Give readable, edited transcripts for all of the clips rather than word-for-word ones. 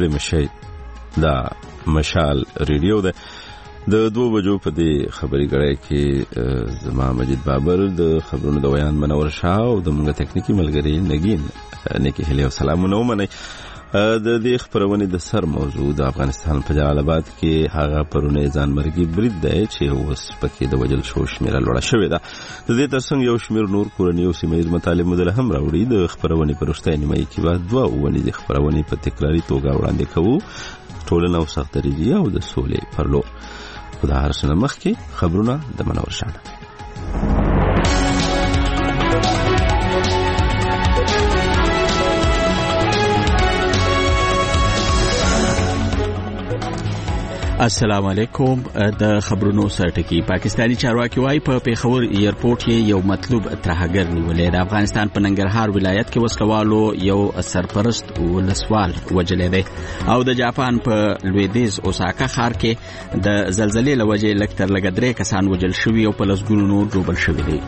ستړي مشي دا مشال ریډیو ده د 2 بجو په دې خبري غړې کې زما مجید بابر د خبرونو د بیان منور شاه او د موږ تکنیکی ملګری نگین نیکی هلي او سلامونه ومني د دې خبرونه د سر موضوع د افغانستان په جلال آباد کې هغه پرونه ځانمرګي برید دی چې اوس پکې د وجل شو شمیره لوړه شوې ده د دې ترڅنګ یو شمیر نور کورنۍ او سیمایي مطالب مدل هم راوړي د خبرونه پرشته نیمه کې بعد 2 ونې د خبرونه په تکراری توګه وړاندې کوو ټولنه او سختري او د سولې پرلو خدا هرڅه مخکې خبرونه د منور شانه السلام علیکم د خبرونو سرټکی پاکستانی چارواکي وايي په پیښور ایرپورټ یو مطلوب ترهګر نیولې د افغانستان په ننګرهار ولایت کې وسلوالو یو سرپرست ولسوال وجلې دی او د جاپان په لویدیز اوساکا ښار کې د زلزلې لوجې لکتر لګدرې کسان وجل شوي او په لسګونو نور ډوبل شوي دي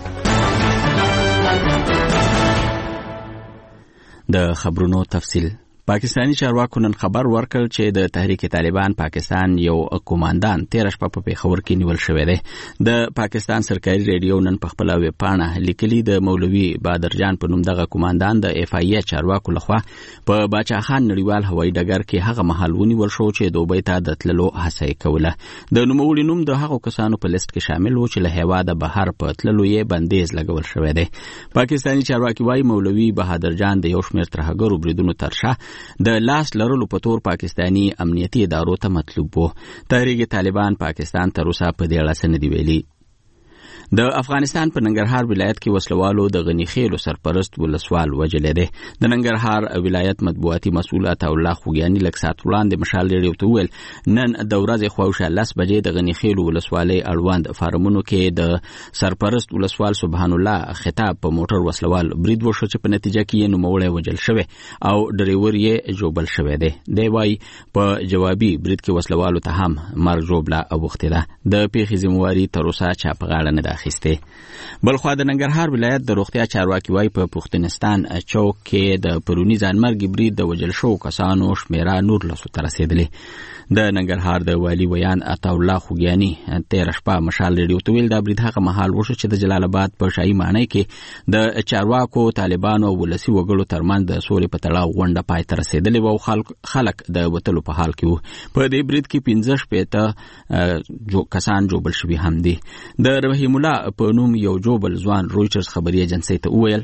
د خبرونو تفصیل پاکستانی چارواکو نن خبر ورکړ چې د تحریک طالبان پاکستان یو قوماندان 13 شپه په پیښور کې نیول شوی دی د پاکستان سرکاري ریډیو نن په خپل ویب پاڼه لیکلي د مولوي بادر جان په نوم دغه قوماندان د اف ای چارواکو لخوا په باچا خان نړیوال هوایي ډګر کې هغه مهال ونیول شو چې دوبۍ ته د تللو هڅه کوله د نوموړي نوم د هغو کسانو په لیست کې شامل و چې له هیواده بهر په تللو یې بندیز لګول شوی دی پاکستانی چارواکي وايي مولوي بهادر جان د یو شمېر ترهګرو بریدونو ترشا د لاس لرلو په تور پاکستانی امنیتي ادارو ته مطلوب وو تحریک طالبان پاکستان تر اوسه په دې اړه څه نه دی ویلي د افغانستان په ننګرهار ولایت کې وسلوالو د غنی خیلو سرپرست ولسوال وجلې ده د ننګرهار ولایت مطبوعاتي مسؤل عطا الله خوګیانی لکسات وړاندې مشال ریډیو ته ویل نن د ورځې خوښه 10 بجې د غنی خیلو ولسوالۍ اړوند فارمونو کې د سرپرست ولسوال سبحان الله خطاب په موټر وسلوال برید وشو چې په نتیجه کې یې نوموړی وجل شوی او ډریور یې جوبل شوی دی دی وايي په جوابي برید کې وسلوالو ته هم مرګ جوړه اوخته ده د پیښې ذمہواری تر اوسه چا په غاړه نه اخیسته بلخو د ننګرهار ولایت د روغتیا چارواکي وايي په پښتونستان چوک کې د پرونی ځانمرګي برید د وجل شو کسانو شمیره نور لسو تر رسیدلې د ننګرهار د والی ویان عطا الله خوګیانی 13 شپه مشال ریډیو ته ویل دا برید هغه مهال وشو چې د جلال آباد په شاهي ماڼۍ کې د چارواکو طالبانو او ولسی وګړو ترمنځ د سولې په تړاو غونډه پای ته رسیدلې او خلک د وتلو په حال کې وو په دې برید کې 15 شپه کسان جوبل شوي هم دي د رحیم الله په نوم یو جوبل ځوان رويټرز خبري ایجنسی ته وویل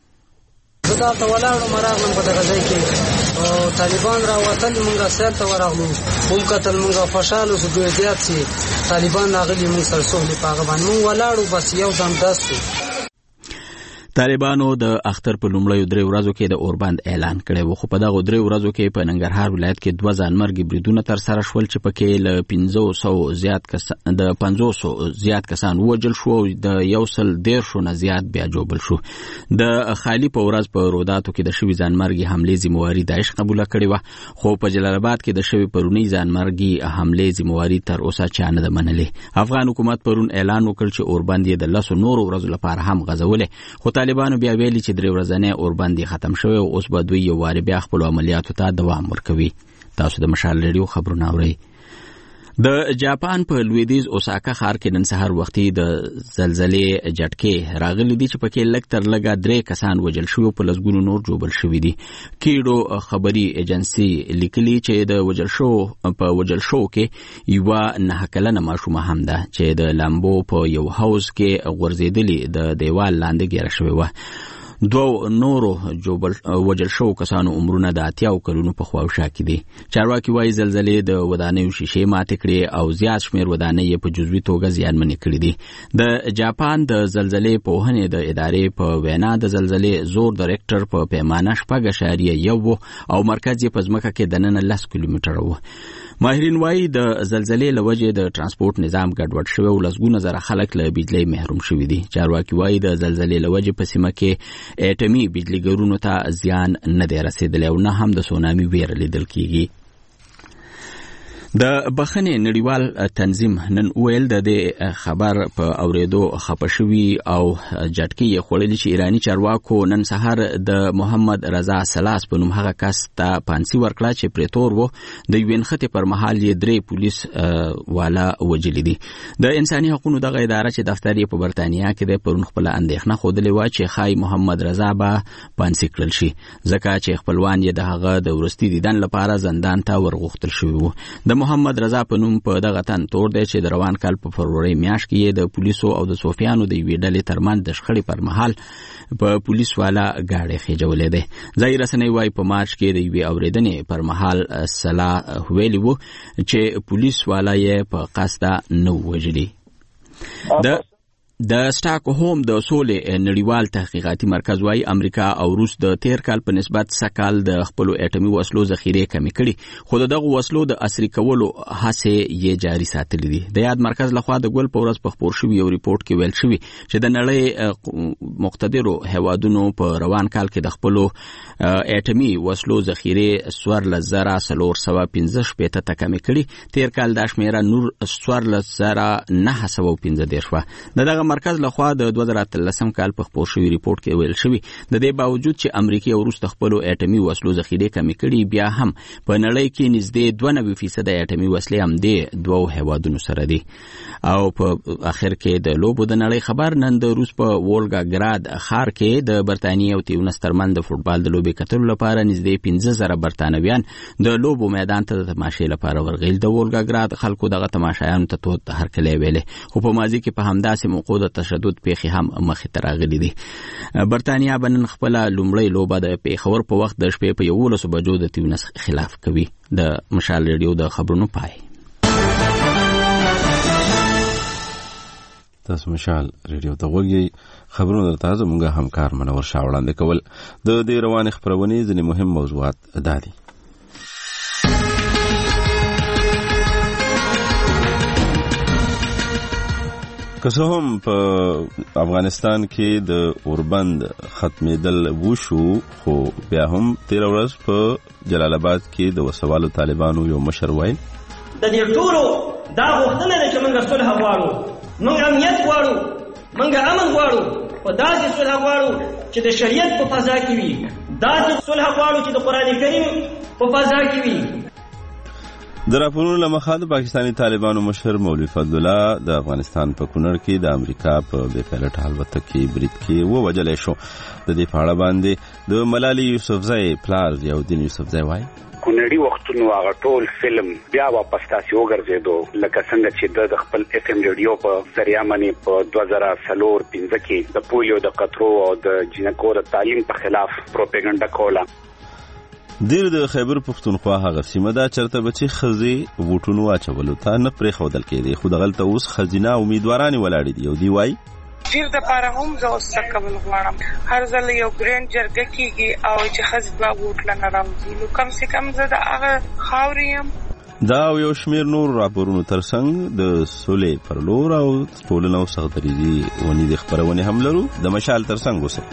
دا ته ولاړو مراغلم په دغه ځای کې او طالبان راوتل مونږه سره ته ورغلو هم کتل مونږه خوشاله شو دوی زیات سي طالبان راغلي مونږ سره سولې پاغه باندې مونږ ولاړو بس یو دم داسو طالبانو د اختر په لومړیو 3 ورځو کې د اوربند اعلان کړی و خو په دغه 3 ورځو کې په ننګرهار ولایت کې 2 ځانمرګي بریدونه تر سره شول چې پکې له 500 زیات کسان وژل شو د 110 نه زیات بیا جوبل شو د خالی په ورځ په روداتو کې د شوی ځانمرګي حمله ذمہواری داعش قبول کړی و خو په جلال آباد کې د شوی پرونی ځانمرګي حمله ذمہواری تر اوسه چا نه منلې افغان حکومت پرون اعلان وکړ چې اوربند یې د 10 نورو ورځو لپاره هم غزولې خو طالبانو بیا ویلي چې 3 ورځې اوربند ختم شوی او اوس به دوی یو واری بیا خپل عملیاتو ته دوام ورکوي تاسو د مشال ریډیو خبرونه اورئ د جاپان په لویدیز اوساکا ښار کې نن سهار وختي د زلزلې جټکې راغلي دي چې پکې لږ تر لږه 3 کسان وژل شوي په لسګونو نور جوبل شوي دي کیډو خبري ایجنسی لیکلي چې د وژل شو کې یو 9 کلنه ماشومه هم ده چې د لامبو په یو هاوس کې غورځېدلې د دیوال لاندې ګیره شوی و 2 نورو وجل شو کسانو عمرونه د 80 کلونو په خواوشا کې دي چارواکي وايي زلزلې د ودانیو شیشې ماته کړې او زیات شمیر ودانۍ په جزوي توګه زیانمنې کړې دي د جاپان د زلزلې په هنه د ادارې په وینا د زلزلې زور ډایرکټر په پیمانه 8.1 او مرکز یې په ځمکه کې د نن 10 کیلومتره و ماهرین وايي د زلزلې لوجې د ترانسپورت نظام ګډوډ شوی او لسګونه زره خلک له بجلی محروم شوي دي چارواکي وايي د زلزلې لوجې په سیمه کې اټومي بجلیګرونو ته زیان نه دی رسیدلی او نه هم د سونامي ویره لیدل کیږي د بخښنې نړیوال تنظیم نن ویل د خبر په اوریدو خپشوي او جټکی خوړلې چې ایرانی چارواکو نن سحر د محمد رضا سلاس په نوم هغه کس ته پانسي ورکړه چې پریتور وو د وینخته پر مهال یې 3 پولیس والا وجلې دي. د انساني حقوقو دغه اداره چې دفتر یې په برتانیا کې د پرون خپل اندېښنه خوده و چې خای محمد رضا به پانسي کړل شي ځکه چې خپلوان یې د هغه د ورستي دیدن لپاره زندان ته ورغوښتل شوی وو. د محمد رضا په نوم په دغه تن تور دی چې د روان کال په فروری میاشت کې د پولیسو او د صوفیانو د یوې ډلې ترمن د شخړې پر مهال په پولیس والا گاډي خېجولې ده. ځای رسنۍ وايي په مارچ کې د یوې اوریدنې پر مهال سلا ویلی وو چې پولیس والا یې په قصد نه وژلي. د سټاک هوم د سولې نړیوال تحقیقاتي مرکز وايي امریکا او روس د تیر کال په نسبت سکال د خپل اټومي وسلو ذخیره کمی کړي خو دغه وسلو د عصري کولو هڅه یې جاري ساتلې دي. د یاد مرکز لخوا د ګل پورس په خبر شوی یو ریپورت کې ویل شوی چې د نړۍ مقتدرو هوادونو په روان کال کې د خپل اټومي وسلو ذخیره 1,415 ته کمی کړي. تیر کال د شمیره نور 1,915 شو. دغه مرکز لخوا د 2013 کال په خبر شوی ریپورت کې ویل شوی د دې باوجود چې امریکا او روس خپل اټومي وسلو ذخیره کمی کړي بیا هم په نړۍ کې نږدې 92% اټومي وسلې هم د دوه هوادونو سره دي. او په اخر کې د لوبو د نړۍ خبر نن د روس په وولګاګراد ښار کې د برتانیې او تیونس ترمن د فوتبال د لوبې کتلو لپاره نږدې 15,000 برتانویان د لوبو میدان ته د تماشې لپاره ورغیل. د وولګاګراد خلکو دغه تماشایانو ته توت هرکلی ویلې خو په ماضي کې په همداسې موقع د تشدد پیښې هم مخې ته راغلي دي. برتانیا بنن خپل لومړی لوبه د پیښور په وخت د شپې په 11 بجو د تیونس خلاف کوي. د مشال ریډیو د خبرونو پای. تاسو مشال ریډیو ته وګورئ. خبرونه درته زموږ همکار منور شاه وړاندې کول. د دې روانې خبرونې ځینې مهم موضوعات دادي. که څه هم په افغانستان کې د اوربند ختمېدل وشو خو بیا هم تیر ورځ په جلال آباد کې د وسوالو طالبانو یو مشر وایي د دې ټولو دا غوښتنه ده چې موږ صلح غواړو، موږ امنیت غواړو، موږ امن غواړو، او داسې صلح غواړو چې د شریعت په فضا کې وي، داسې صلح غواړو چې د قرآن کریم په فضا کې وي. د راپورونو له مخه د پاکستاني طالبانو مشر مولوي فضل الله د افغانستان په کونړ کې د امریکا په بې پیلوټه الوتکې برید کې ووژل شو. د دې په اړه باندې د ملالي یوسفزۍ پلار ضیاءالدین یوسفزۍ وایي کونړي وختونو هغه ټول فلم بیا واپس تاسو وګرځېدو لکه څنګه چې د خپل اف ام ریډیو په ذریعہ باندې په 2004-05 کې د پولیو د قطرو او د جنکو د تعلیم په خلاف پروپاګاندا کوله. دیر د خیبر پختونخوا هغه سیمه دا چرته بچي خزي ووټونو اچولو ته نه پرې خودل کېدی خو دغلته اوس خزینه امیدواران ولاړې دي. او دی وای ډیر د پاره هم زه اوس کول غواړم هر ځل یو ګرین جرګه کیږي او چې خزي با ووټ لنه راوځي نو کم سے کم زه د هغه خاوریم. دا یو شمیر نور راپورونو ترڅنګ د سولې پر لور او ټولنو سختريږي ونی د خبرونه هم لرو. د مشال ترڅنګ وسه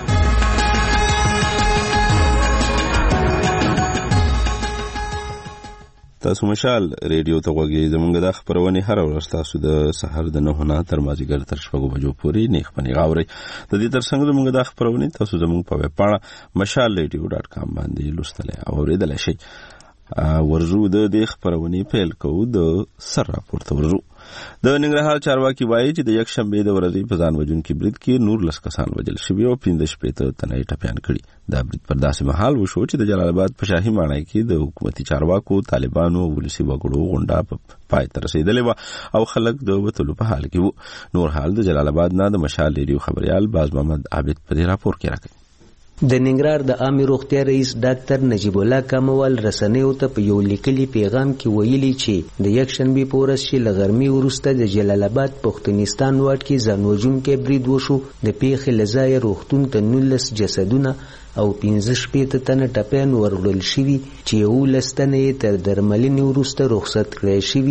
تاسو مشال ریډیو ته وګورئ. زمونږ د خبرونه هر ورځ تاسو د سحر د 9 نه تر مازیګر تر 6 بجو پورې نیخ پنی غاوري. د دې ترڅنګ زمونږ د خبرونه تاسو زمونږ په ویب پاڼه mashalradio.com باندې لوستل او اوریدل شئ. ورزو د دې خبرونه پیل کوو د سر راپورته ورزو. د ننګرهار چارواکي وایي چې د یک شنبه د ورځې په ځان وژونکي برید کې نور لس کسان وژل شوي او 15 تنه ټپيان کړي. دا برید پر داسې مهال وشو چې د جلال آباد په شاهي ماڼۍ کې د حکومتي چارواکو طالبانو او ولسي وګړو غونډه په پای ته رسیدلې و او خلک د وتلو په حال کې وو. نور حال د جلال آباد نه د مشال ریډیو خبريال باز محمد عابد په راپور کې راکړي. د ننګرهار د عامه روغتیا رئیس ډاکټر نجیب الله کاموال رسنیو ته په یو لیکلي پیغام کې ویلي چې د یک شنبه په ورځ چې لغرمي ورسته د جلال آباد پښتونستان واټ کې ځانوژونکي برید وشو. د پیښې لزای روغتون ته 19 جسدونه او 15 تنه ټپيان ورغړل شوي چې 19 تنه تر درملنې ورسته رخصت کړای شوي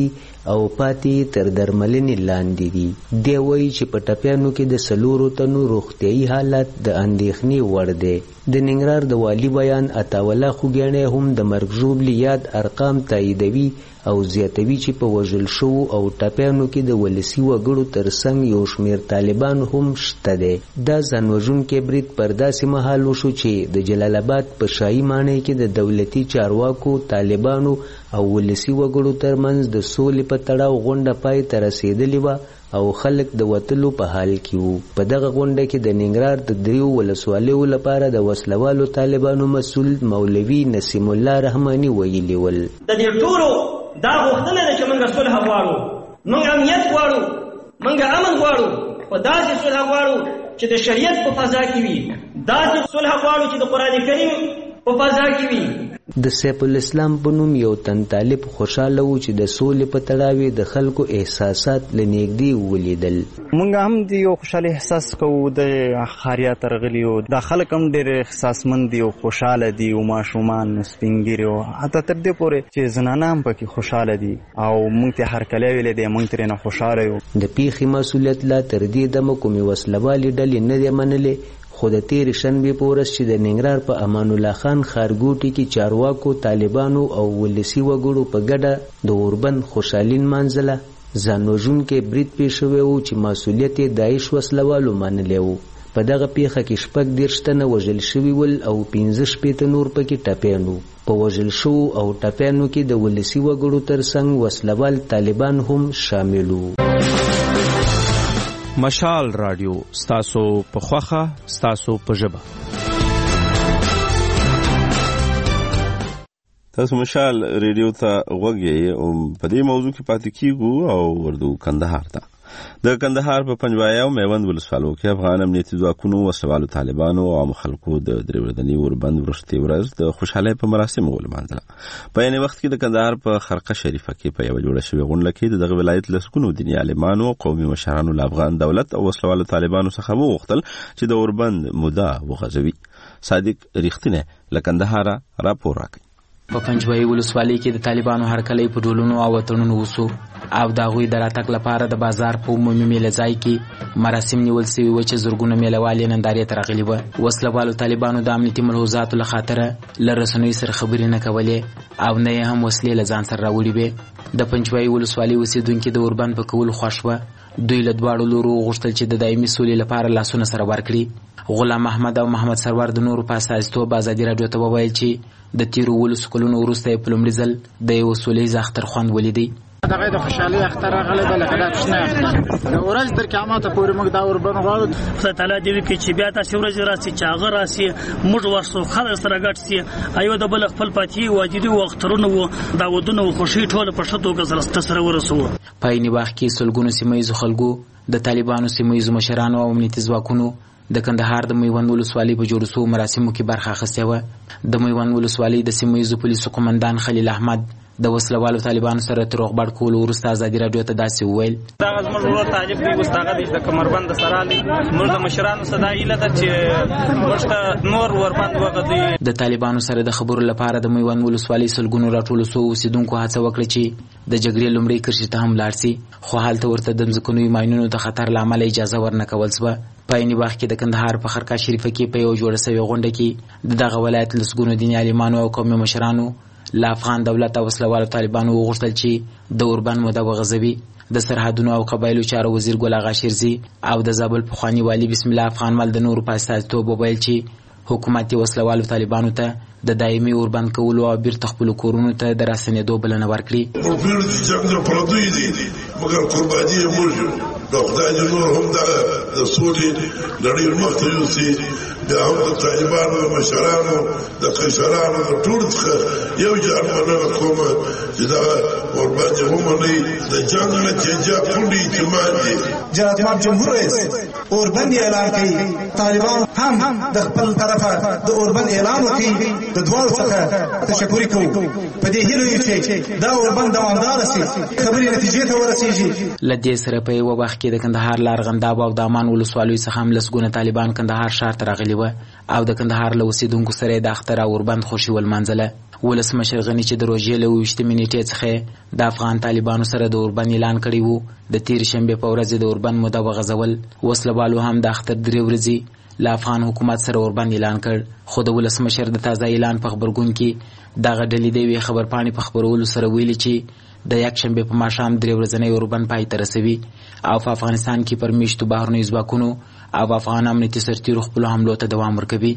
او پاتې تر درملنې لاندې دي. دی وایي چې په ټپیانو کې د 4 تنو روغتیایي حالت د اندېښنې وړ دی. د ننګرهار د والي بیان عطاالله خوږیاڼی هم د مرګ ژوبلې یاد ارقام تاییدوي او زیاتوي چې په وژل شوو او ټپیانو کې د ولسي وګړو ترڅنګ یو شمېر طالبان هم شته دی. دا ځانوژونکی برید پر داسې مهال وشو چې د جلال آباد په شاهي ماڼۍ کې د دولتي چارواکو، طالبانو او ولسي وګړو ترمنځ د سولې په تړاو غونډه پای ته رسېدلې وه او خلک د وتلو په حال کې وو. په دغه غونډه کې د ننګرهار د 3 ولسوالیو لپاره د وسلوالو طالبانو مسؤل مولوي نسیم الله رحماني ویلي ول. د دې ټولو دا غوښتنه ده چې موږ صلح غواړو، موږ امنیت غواړو، موږ امن غواړو، او داسې صلح غواړو چې د شریعت په فضا کې وي، داسې صلح غواړو چې د قرآن کریم په فضا کې وي. د سیف الاسلام په نوم یو تن طالب خوشاله و چې د سولې په تړاو د خلکو احساسات لنیږدې ولیدل. مونږ هم د یو خوشاله احساس کوو د خاریا ترغلی او د خلک هم ډېر احساسمند دي او خوشاله دي او ماشومان سپینګیري او حتی تر دې پورې چې زنانه هم پکې خوشاله دي او مونږ ته هر کله ویلې دي مونږ ترې نه خوشاله یو. د پیښې مسؤلیت لا تر دې دمه کومې وسلوالې ډلې نه دي منلې، خو د تېرې شنبې په ورځ چې د ننګرهار په امان الله خان ښارګوټي کې چارواکو، طالبانو او ولسي وګړو په ګډه د اوربند خوشحالي نمانځله، ځانوژونکی برید پیښ شوی و چې مسؤلیت یې داعش وسلوالو منلی و. په دغه پیښه کې 26 تنه وژل شوي ول او 15 نور پکې ټپیان وو. په وژل شوو او ټپیانو کې د ولسي وګړو ترڅنګ وسلوال طالبان هم شامل وو. مشال رادیو ستاسو په خوخه ستاسو په ژبه. تاسو مشال ریډیو ته غوږی او په دې موضوع کې پاتې کیږو او ورځو کندهار ته. د کندهار په پنجوایا او میوند ولسوالو کې افغان امنیتي ځواکونو، وسلوالو طالبانو او عام خلکو د درېوردني اوربند وروستۍ ورځ د خوشحالۍ په مراسمو ولمانځله. په یعنې وخت کې د کندهار په خرقه شریفه کې په یوه جوړه شوې غونډه کې دغه ولایت لسګونو دیني عالمانو او قومي مشرانو له افغان دولت او وسلوالو طالبانو څخه وغوښتل چې د اوربند موده وغځوي. صادق ریښتینی له کندهاره راپور راکوي. په پنجوايي ولسوالۍ کې د طالبانو هرکلی په ډولونو او وطنونو وسو او د هغوی د راتګ لپاره د بازار په عمومي میله ځای کې مراسم نیول سوي وو چې زرګونه میلهوالې نندارې ته راغلي وه. وسلوالو طالبانو د امنیتي ملحوظاتو له خاطره له رسنیو سره خبرې نه کولې او نه یې هم وسلې له ځان سره راوړي وې. د پنجوايي ولسوالۍ اوسېدونکي د اوربند په کولو خوښ وه. دوی له دواړو لورو غوښتل چې د دایمي سولې لپاره لاسونه سره ورکړي. غلام احمد او محمد سرور د نورو په استازیتوب ازادي راډیو ته وویل چې د تیرو 12 کلونو وروسته یې په لومړي ځل د یو سولیز اختر خوند ولیدی. دغه د خوشحالي اختر راغلی د لکه دا کوچنی اختر د ورځ تر قیامت پورې موږ دا اوربند غواړو. خدای تعالی دې وکړي چې بیا تاسې ورځ راسي چې هغه راسي موږ ورسو خلک سره ګډ سي ایو د بل خپل پاتې واجبي او اخترونه وو دا ودونه او خوشي ټول په ښه توګه سره ورسو. په یې وخت کې سلګونو سیمایي خلکو د طالبانو سیمایي مشرانو او امنیتي ځواکونو د کندهار د میوند ولسوالۍ په جوړ شوو مراسمو کې برخه اخیستې وه. د میوند ولسوالۍ د سیمه ییزو پولیسو قومندان خلیل احمد د وسلوالو طالبانو سره تر روغبړ کولو وروسته ازادي راډیو ته داسې وویل: دغه زموږ ورور طالب دی، اوس هغه د کمربند سره علی موږ د مشرانو صدا ایله ده چې موږ ته نور وربند وغځي. د طالبانو سره د خبرو لپاره د میوند ولسوالۍ سلګونو راټولو سوو اوسېدونکو هڅه وکړه چې د جګړې لومړۍ کرښې ته هم لاړ سي، خو هلته ورته د ځمکنیو ماینونو د خطر له امله اجازه ورنه کول شوه. په یې وخت کې د کندهار په خرقه شریفه کې په یو جوړه سوې غونډه کې د دغه ولایت لسګونو دیني عالمانو او قومي مشرانو له افغان دولت او وسلوالو طالبانو وغوښتل چې د اوربند موده وغځوي. د سرحدونو او قبایلو چارو وزیر ګل اغا شیرزي او د زابل پخواني والي بسم الله افغان مل د نورو په استازیتوب وویل چې حکومت وسلوالو طالبانو ته د دایمي اوربند کولو او بیرته خپلو کورونو ته د راستنېدو بلنه ورکړي. مګر قرباني یې موږ یو د خدای نور هم د سولې لړۍ مخته یوسي. بیا هم د طالبانو د مشرانو د قیصرانو د ټولو څخه یو جار مننه کوم چې دغه اوربند یې ومنئ. د جنګ نتیجه کونډې اعتماد دی. جناب جمهور رئیس اوربند اعلان کوي، طالبان هم د خپل طرفه د اوربند اعلان وکړي. د دواړو څخه تشکر کوو په دې هیله چې دا اوربند دوامدار شي، خبرې نتیجې ته ورسیږي. له دې سره په یوه وخت کې د کندهار له ارغنداب او د امان ولسوالیو څخه هم لسګونه طالبان کندهار ښار ته راغلي وه او د کندهار له اوسېدونکو سره یې د اختر او اوربند خوښي ولمانځله. ولسمشر غنی چې د روژې له 28 نیټې څخه د افغان طالبانو سره د اوربند اعلان کړی وو د تیر شنبه په ورځ د اوربند موده وغځول. وسلوالو هم د اختر 3 ورځې له افغان حکومت سره اوربند اعلان کړ، خو د ولسمشر د تازه اعلان په خبرګون کې دغه ډلې د یوې خبرپاڼې په خبرولو سره ویلي چې د یک شنبه په ماښام 3 ورځنی اوربند پای ته رسوي او په افغانستان کې پر میشتو بهرنیو ځواکونو او افغان امنیتي سرتیرو خپلو حملو ته دوام ورکوي.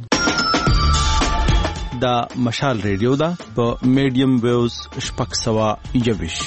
دا مشال ریډیو ده په میډیم ویوز 621.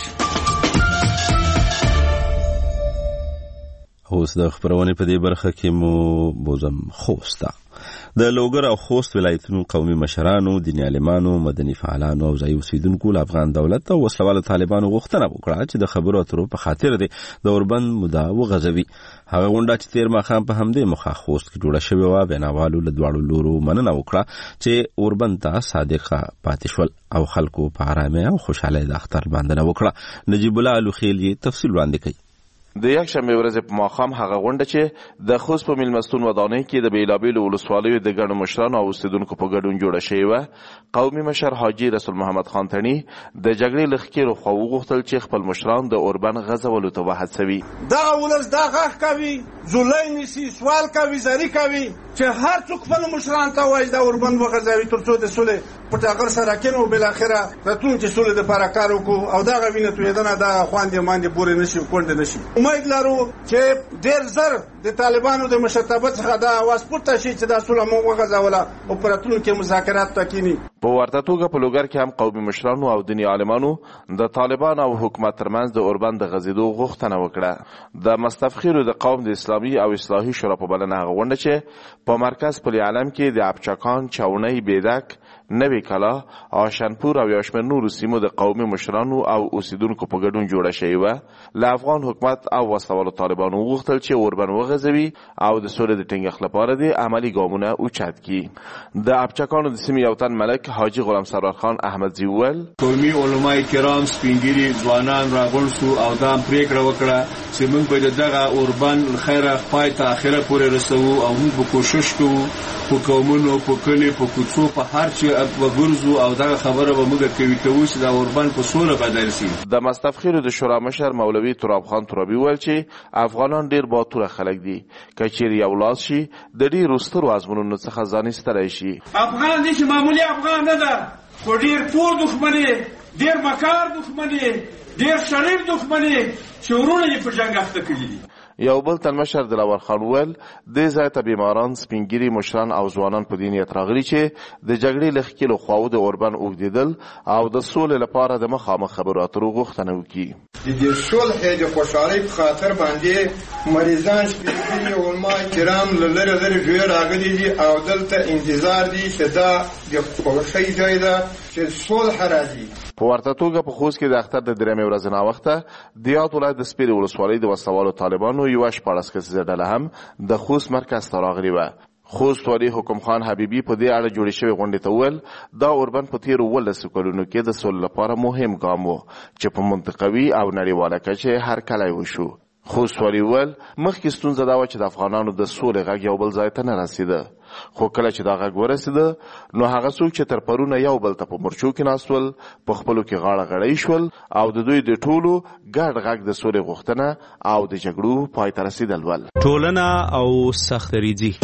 اوس د خبرونې په دې برخه کې مو بوزم خوسته. د لوګر او خوست ولایتونو قومي مشرانو، دیني عالمانو، مدني فعالانو او ځایي اوسیدونکو له افغان دولت او وسلوالو طالبانو غوښتنه وکړه چې د خبرو اترو په خاطر د اوربند موده وغځوي. هغه غونډه چې تیر ماښام په همدې موخه خوست کې جوړه شوې وه، ویناوالو له دواړو لورو مننه وکړه چې اوربند ته صادقه پاتې شول او خلکو په ارامۍ او خوشحالۍ د اختر لمانځنه وکړه. نجیب الله الوخیل یې تفصیل وړاندې کوي. د یک شنبه ورځ په ماښام هغه غونډه چې د خوست په میلمستون ودانۍ کې د بیلابیلو ولسوالیو د ګڼو مشرانو او اوسیدونکو په ګډون جوړه شوې وه. قومي مشر حاجي رسول محمد خان تڼي د جګړې له ښکېلو خوا وغوښتل چې خپل مشران د اوربند غځولو ته وهڅوي. دغه ولس دا غږ کوي، زولۍ نیسي، سوال کوي، زاري کوي چې هر څوک خپل مشران ته وایي دا اوربند وغځوي تر څو د سولې په ټغر سره کېنو، بالاخره راتلونکي سولې دپاره کار وکړو او دغه وینه تویېدنه دغه خواندې ماندې پورې نه شي کونډې نه شي. امید لرو چې ډېر زر د طالبانو د مشرتابه څخه دا اواز پورته شي چې دا سوله موږ وغځوله او په راتلونکي مذاکرات ته کښېني. په ورته توګه په لوګر کې هم قومي مشرانو او دیني عالمانو د طالبان او حکومت ترمنځ د اوربند د غځېدو غوښتنه وکړه. د مستفخرو د قوم د اسلامي او اصلاحي شورا په بلنه هغه غونډه چې په مرکز پل علم کې د ابچکان، چاونۍ، بیدک، نوی کلا، آشنپور او یو شمېر نورو سیمو د قومي مشرانو او اوسیدونکو په ګډون جوړه شوې وه. له افغان حکومت او وسلوالو طالبانو وغوښتل چې اوربند وغځوي او د سولې د ټینګښت لپاره د عملي ګامونه اوچت کړي. د ابچکانو د سیمې یو تن ملک حاجي غلام سرور خان احمدزي وویل قومي علما کرام سپینګیري ځوانان راغونډ شو او دا پرېکړه وکړه چې موږ به دغه اوربند خیره پای ته اخره پورې رسوو او موږ به کوشش کوو په قومونو، په کلي، په کوڅو، په هر چې وګرځو او دغه خبره به موږ کوو چې دا اوربند په سوله بدل شي. د مستفخرو د شورا مشر مولوي تراب خان ترابي وویل چې افغانان ډېر باتوره خلک دي، که چیرې یو لاس شي د ډېرو سترو ازمونونو څخه ځان ایستلی شي. افغان دي چې معمولي افغان نه ده، خو ډېر پور دښمن یې، ډېر مکار دښمن یې، ډېر شریر دښمن یې چې ورونه یې په جنګ اخته کړي دي. یو بل تن مشر دلاور خان وویل دې ځای ته بیماران، سپینګیري مشران او ځوانان په دې نیت راغلي چې د جګړې له ښکېلو خواوو د اوربند اوږدېدل او د سولې لپاره د مخامخ خبرو اترو غوښتنه وکړي. د دې صلح د خوشحالۍ په خاطر باندې مریضان، سپینګیري علما کرام له لرې لرې ځایه راغلي دي او دلته انتظار دي چې دا د خوښۍ ځای ده چې صلح راځي. په ورته توګه په خوست کې د اختر د 3 ورځې ناوخته د یاد ولایت د سپیرې ولسوالۍ د وسلوالو طالبانو یوه 14 کسیزه ډله هم د خوست مرکز ته راغلې وه. خوست والي حکم خان حبیبي په دې اړه جوړې شوې غونډې ته وویل دا اوربند په تېرو 18 کلونو کې د سولې لپاره مهم ګام و چې په منطقوي او نړیواله کچه هرکلی وشو. خوست والي وویل مخکې ستونزه دا وه چې د افغانانو د سولې غږ یو بل ځای ته نه رسېده، خو کله چې دا غږ ورسېده نو هغه څوک چې تر پرونه یو بل ته په مرچو کې ناست ول په خپلو کې غاړه غړۍ شول او د دوی د ټولو ګډ غږ د سولې غوښتنه او د جګړو پای ته رسېدل ول. ټولنه او سختدریځي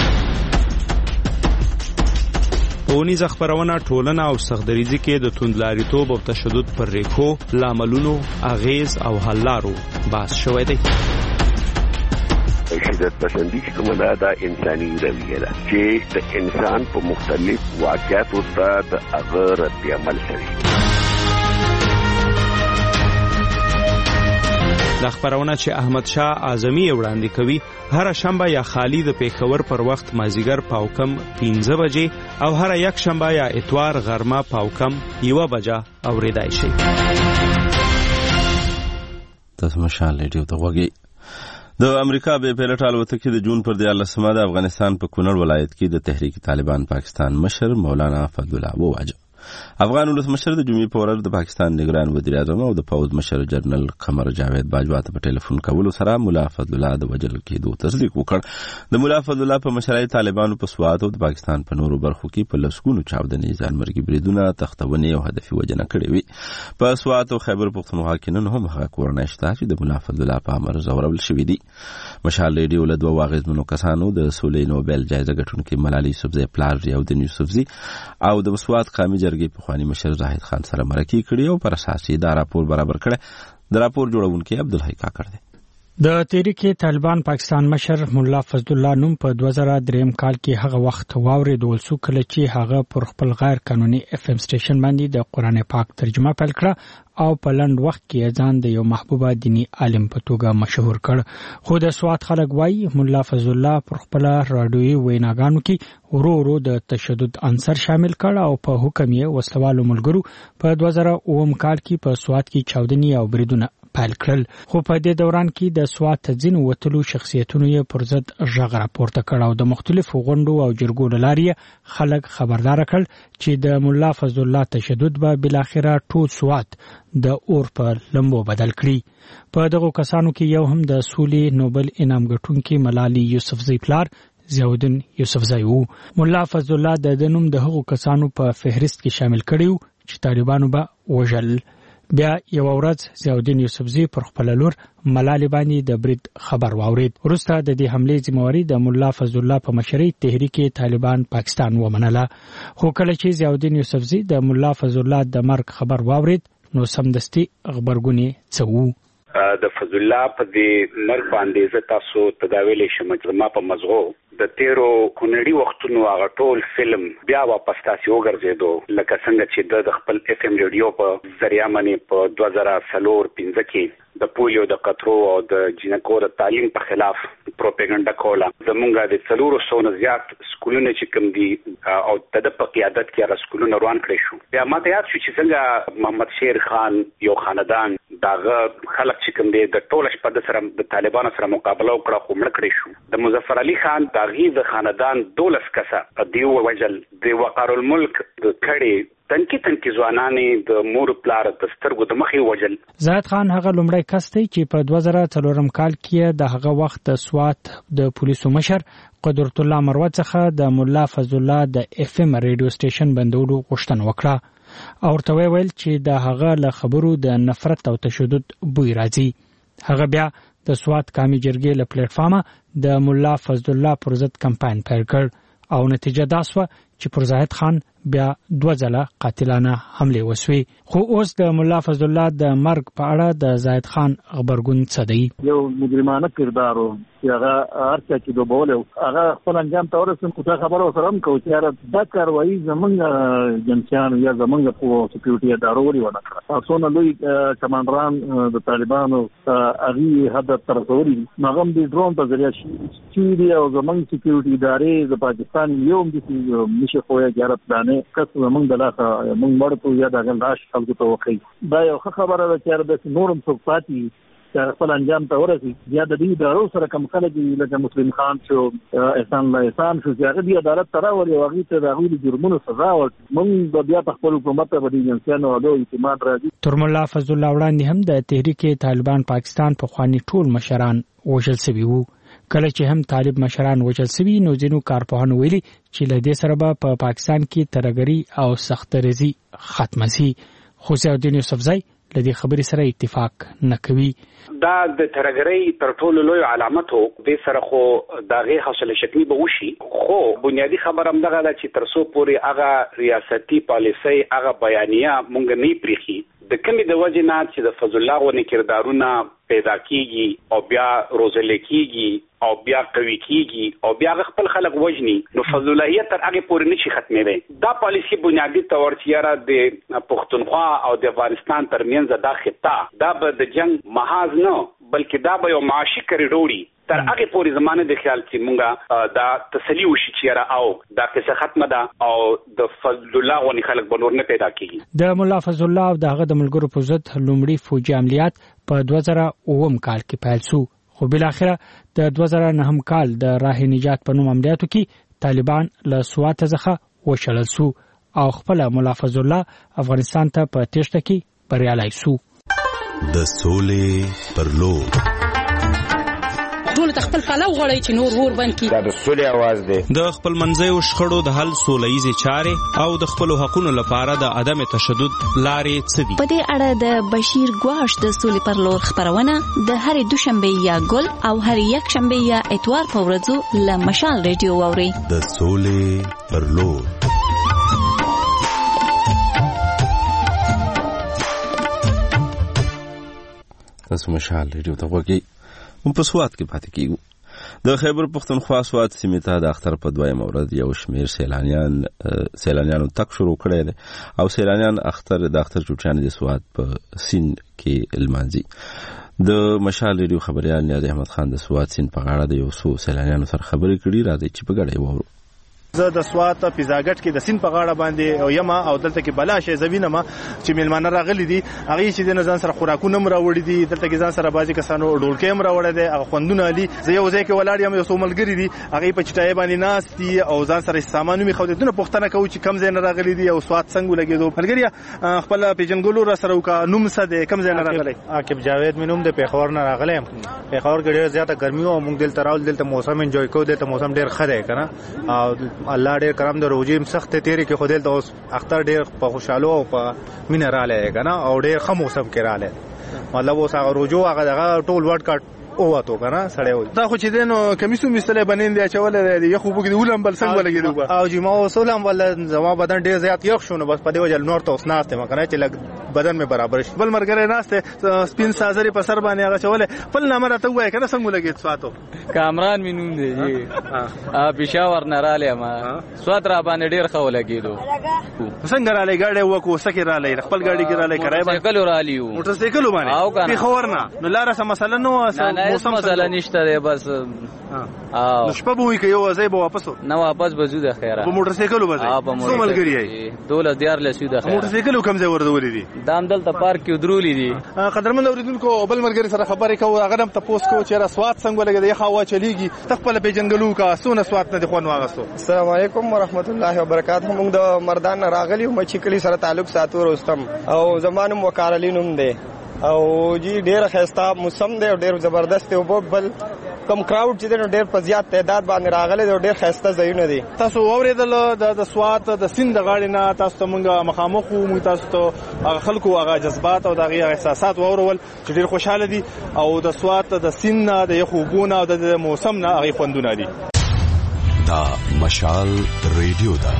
ټولنیزه خپرونه ټولنه او سختدریځي کې د توندلاریتوب او تشدد پر ریښو، لاملونو، اغیز او حل لارو بحث شوی دی. شدت پسندی چې کومه ده دا انساني رویه ده چې د انسان په مختلف واقعاتو ته د هغه رد عمل کوي. دا خبرونه چې احمد شاه اعظمي وړاندې کوي هر شنبه یا خالی د پیښور پر وخت مازیګر پاوکم 15 بجې او هر یک شنبه یا اتوار غرمه پاوکم 1 بجه اوریدای شي. تاسو مشال ریډیو ته وګورئ. د امریکا به پیلټ الوتکې د جون پر 14 د افغانستان په کونړ ولایت کې د تحریک طالبان پاکستان مشر مولانا فضل الله وواجه. افغان ولسمشر د جمعې په ورځ د پاکستان نگران وزیر اعظم او د پوز مشر جنرال قمر جاوید باجوا ته په ټلیفون کولو سره مولا فضل الله د وجل کېدو تصدیق وکړ. د مولا فضل الله په مشرۍ طالبانو په سوات او د پاکستان په نورو برخو کې په لسګونو چاودنې ځانمرګي بریدونه تختونې او هدفي وجنه کړې وي. په سوات او خیبر پختونخوا کې نن هم هغه کورنۍ شته چې د مولا فضل الله په امر زورول شوي دي. مشال ریډیو له دوه واغېزمنو کسانو د سولې نوبل جایزه ګټونکي ملالۍ یوسفزۍ پلار ضیاءالدین یوسفزي او د سوات قامي جرګې پخواني مشر زاهد خان سره مرکه کړې او پر اساس یې دا راپور برابر کړی. د راپور جوړونکي عبدالحی کاکړ دی. د تحریک طالبان پاکستان مشر مولا فضل الله نوم په 2003 کال کې هغه وخت واوریدل شو کله چې هغه پر خپل غیر قانوني اف ام سټیشن باندې د قران پاک ترجمه پیل کړه او په لند وخت کې ځان د یو محبوبه دینی عالم په توګه مشهور کړ. خو د سوات خلک وایي مولا فضل الله پر خپل راډیوي ویناګانو کې ورو د تشدد عنصر شامل کړ او په حکم یې وسلوالو ملګرو په 2009 کال کې په سوات کې چاودنې او بریدونه پیل کړل. خو په دې دوران کې د سوات ځینو وتلو شخصیتونو یې پر ضد غږ راپورته کړ او د مختلفو غونډو او جرګو له لارې خلک خبردار کړل چې د مولا فضل الله تشدد به بالاخره ټول سوات د اور په لمبو بدل کړي. په دغه کسانو کې یو هم د سولې نوبل انعام ګټونکي ملالۍ یوسفزۍ پلار ضیاءالدین یوسفزۍ وو. مولا فضل الله د نوم د هغو کسانو په فهرست کې شامل کړي چې طالبانو به وژل. بیا یو ورځ ضیاءالدین یوسفزۍ پر خپل لور ملالۍ باندې د برید خبر واورید. وروسته د دې حملې ذمہواری د مولا فضل الله په مشرۍ تحریک طالبان پاکستان ومنله. خو کله چې ضیاءالدین یوسفزۍ د مولا فضل الله د مرګ خبر واورید نو سمدستي خبرګونې څه وو. د فضل الله په دې مرګ باندې زه تاسو تداویلې شم ما په مزغو د تیرو کونړي وختونو هغه ټول فلم بیا واپس تاسو وګرځیدو لکه څنګه چې د خپل اف ام ریډیو په ذریعہ باندې په 2003 کې د پولیو د قطرو او د جنکو د تعلیم په خلاف پروپاګاندا کوله. زمونږ د 400 زیات سکولونه چې کوم دي او د په قیادت کې را سکولونه روان کړی شو. بیا ماته یاد شو چې څنګه محمد شیر خان یو خاندان داغه خلک چې کوم دي د ټول شپه د سره د طالبانو سره مقابله وکړه خو مړ کړی شو. د مظفر علي خان داغي د خاندان 12 کسه دیو وجل د وقار الملک د کړي تنکی ځوانانې د مور پلار د سترګو د مخې وجل. زاهد خان هغه لومړی کس دی چې په 2004 کال کې د هغه وخت د سوات د پولیسو مشر قدرت الله مروت څخه د مولا فضل الله د اف ام ریډیو سټیشن بندولو غوښتنه وکړه او ورته ویل چې د هغه له خبرو د نفرت او تشدد بوی راځي. هغه بیا د سوات قامي جرګې له پلیټ فارمه د مولا فضل الله پر ضد کمپاین پیل کړ او نتیجه دا سوه چې پر زاهد خان بیا 2 ځله قاتلانه حمله وسوي. خو اوس د مولا فضل الله د مرګ په اړه د زاهد خان خبرګون څه دی؟ یو مجرمانه کردار چې هغه هرڅه چې دوبول هغه خپل انجام ته ورسوي. خو خبره سره هم کوي چې دا کاروایی زمونږ جنسیان یا زمونږ په سکیورټي ادارو ولې ونه کړه. تاسو نه لوی کمانډران د طالبانو هغه هدف تر ورسوري مغم دي ډرون په ذریعہ چې او زمونږ سکیورټي ادارې د پاکستان یو د نشه خویا جارت دانه کس زمونږ د لاسه مونږ مرتو یا د غلراش خلکو ته وخی. دا یو خبره ده چې د نورم څوک پاتې چې خپل انجام ته ورسي. یا د دې ادارو سره کوم خلک لکه مسلم خان شو احسان الله احسان شو چې هغه د عدالت ته راولي او هغه ته د هغوی جرمونو سزا ورکړي. مونږ بیا په خپل حکومت باندې جنسیانو او اعتماد راځي. تر مولا فضل الله وړاندې هم د تحریک طالبان پاکستان په خواني ټول مشران وژل شوي وو. کله چې هم طالب مشران وژل شوي نو ځینو کارپوهانو ویلي چې له دې سره به په پاکستان کې ترهګري او سختریزي ختمه شي. خو ضیاءالدین یوسفزۍ له دې خبرې سره اتفاق نه کوي. دا د ترهګرۍ تر ټولو لوی علامت وو. دې سره خو دغه حوصله شکنی به وشي. خو بنیادی خبر هم دغه چې ترسو پورې هغه ریاستي پالیسي هغه بیانیه مونږ نه پریخي د کمی د وجه نه چې د فضل الله غونې کردارونه پیدا کیږي او بیا روزل کیږي او بیا قوي کیږي او بیا خپل خلک وجني نو فضل الله تر هغه پورې نشي ختمېږي. دا پالیسي بنیادی تور چې یاره د پښتونخوا او د افغانستان ترمنځ دا خطه دا به د جنگ محاذ نه بلکې دا به یو معاشي کریډوري تر هغه پورې زمانه د خیال چې مونږه دا تسلی وشي چې یاره او دا قصه ختمه ده او د فضل الله غونې خلک به نور نه پیدا کیږي. د مولا فضل الله او دغه د ملګرو په ضد لومړي فوجي عملیات په 2009 کال کې پیل شو. خو بالاخره د 2009 کال د راه نجات په نوم عملیاتو کې طالبان له سوات څخه وشړل شو او خپل ملافظ الله افغانستان ته په تیښته کې بریالي شو. د سولې پر لور ټول خپل پلو غړي چې نور ور بند کی دا د سولې आवाज دی. د خپل منځیو شخړو د حل سولهیزې چارې او د خپل حقوقو لپاره د عدم تشدد لارې څه دي؟ په دې اړه د بشیر ګواش د سولې پر لور خبرونه د هر دوشنبه یا ګل او هر یک شنبه یا اتوار په ورځو له مشال ریډیو واوري. د سولې پر لور تاسو مشال ریډیو ته وګورئ. په سواد کې پاتې کیږو. د خیبر پختونخوا سواد سیمې ته د اختر په دویم ورځ یو شمیر سیلانیانو تک شروع کړی دی او سیلانیان د اختر چوټیانې د سواد په سین کې لمانځي. د مشال ریډیو خبریال نیاز احمد خان د سواد سین په غاړه د یو څو سیلانیانو سره خبرې کړي. راځي چې په ګډه وورو. زه د سوات پیزاګټ کې د سین په غاړه باندې او یما او دلته کې بلا شي زوینه ما چې میلمانه راغلي دي هغه چې د نزان سره خوراکونه راوړي دي دلته کې ځان سره بازي کسانو ډولکې هم راوړي دي هغه خوندونه علي زه یو ځای کې ولاړ یم یو څو ملګری دي هغه په چټای باندې ناس دي او ځان سره سامان می خو دونه پښتنه کوي چې کم ځای نه راغلي دي او سوات څنګه لګیدو ملګری خپل پیجنګولو را سره وکا نوم څه دی کم ځای نه راغلي عاقب جاوید مینوم د پیښور نه راغلی پیښور کې ډېر زیاته ګرمي او موږ دلته راول دلته موسم انجوای کوو دلته موسم ډېر ښه دی کنه او الله ډېر کرم د روزي سخت تیری کې خودل د اوس اختر ډېر په خوشاله او په مینه رااله کنه او ډېر ښه موسم کې رااله مطلب اوس هغه روزو هغه ټول ورډ کټ او وته کنه سړی و دا خو چې دینو کمیسو مستله بنین دی چولې دی یخو بګ دی ولم بل څنګه لګیدو او جما وسولم ول زما بدن ډېر زیات یخ شونه بس په دی وجه نور ته اوس ناشته ما کنه چې لګ بدن می برابر شي بل مرګره ناشته سپین سازری په سر باندې هغه چولې فل نامه راته وای کنه څنګه لګید سواتو کامران مينون دی جی پېښور نه رااله ما سوات را باندې ډېر خو لګیدو څنګه را لګی غاډه وکو سکه را لګی خپل غاډي کې را لګی کرای باندې سایکل را لیو موټر سایکل باندې پېښور نه نو لاره سم مثلا نو موسم مسله نشته دی بس نو شپه به وي که یو ځای به واپسو نه واپس به زو د خیره په موټر سایکل به ځي څو ملګری یې دوله دیار له سو د خیره موټر سایکل کوم ځای ورولې دي دام دلته پارک کې درولې دي قدرمن اوریدونکو بل ملګری سره خبرې کوو هغه هم تاسو کو چې را سوات څنګه لګي یخه هوا چلیږي تخپل پیجنګلو کا سونه سوات نه خوان واغستو. السلام علیکم ورحمت الله وبرکاته. موږ د مردان راغلی او مچ کلی سره تعلق ساتو رستم او زمانم وکارلینوم دی او جی ډیر خسته موسم دی او ډیر زبردست او بل کم کراود چې ډیر په زیات تعداد باندې راغلي او ډیر خسته ځایونه دي. تاسو اوریدل د سوات د سیند غاړې نه تاسو موږ مخامخ مو تاسو ته خلکو هغه جذبات او دغه احساسات واورول چې ډیر خوشاله دي او د سوات د سیند نه د یخوبونه او د موسم نه هغه خوندونه دي. دا مشال ریډیو دا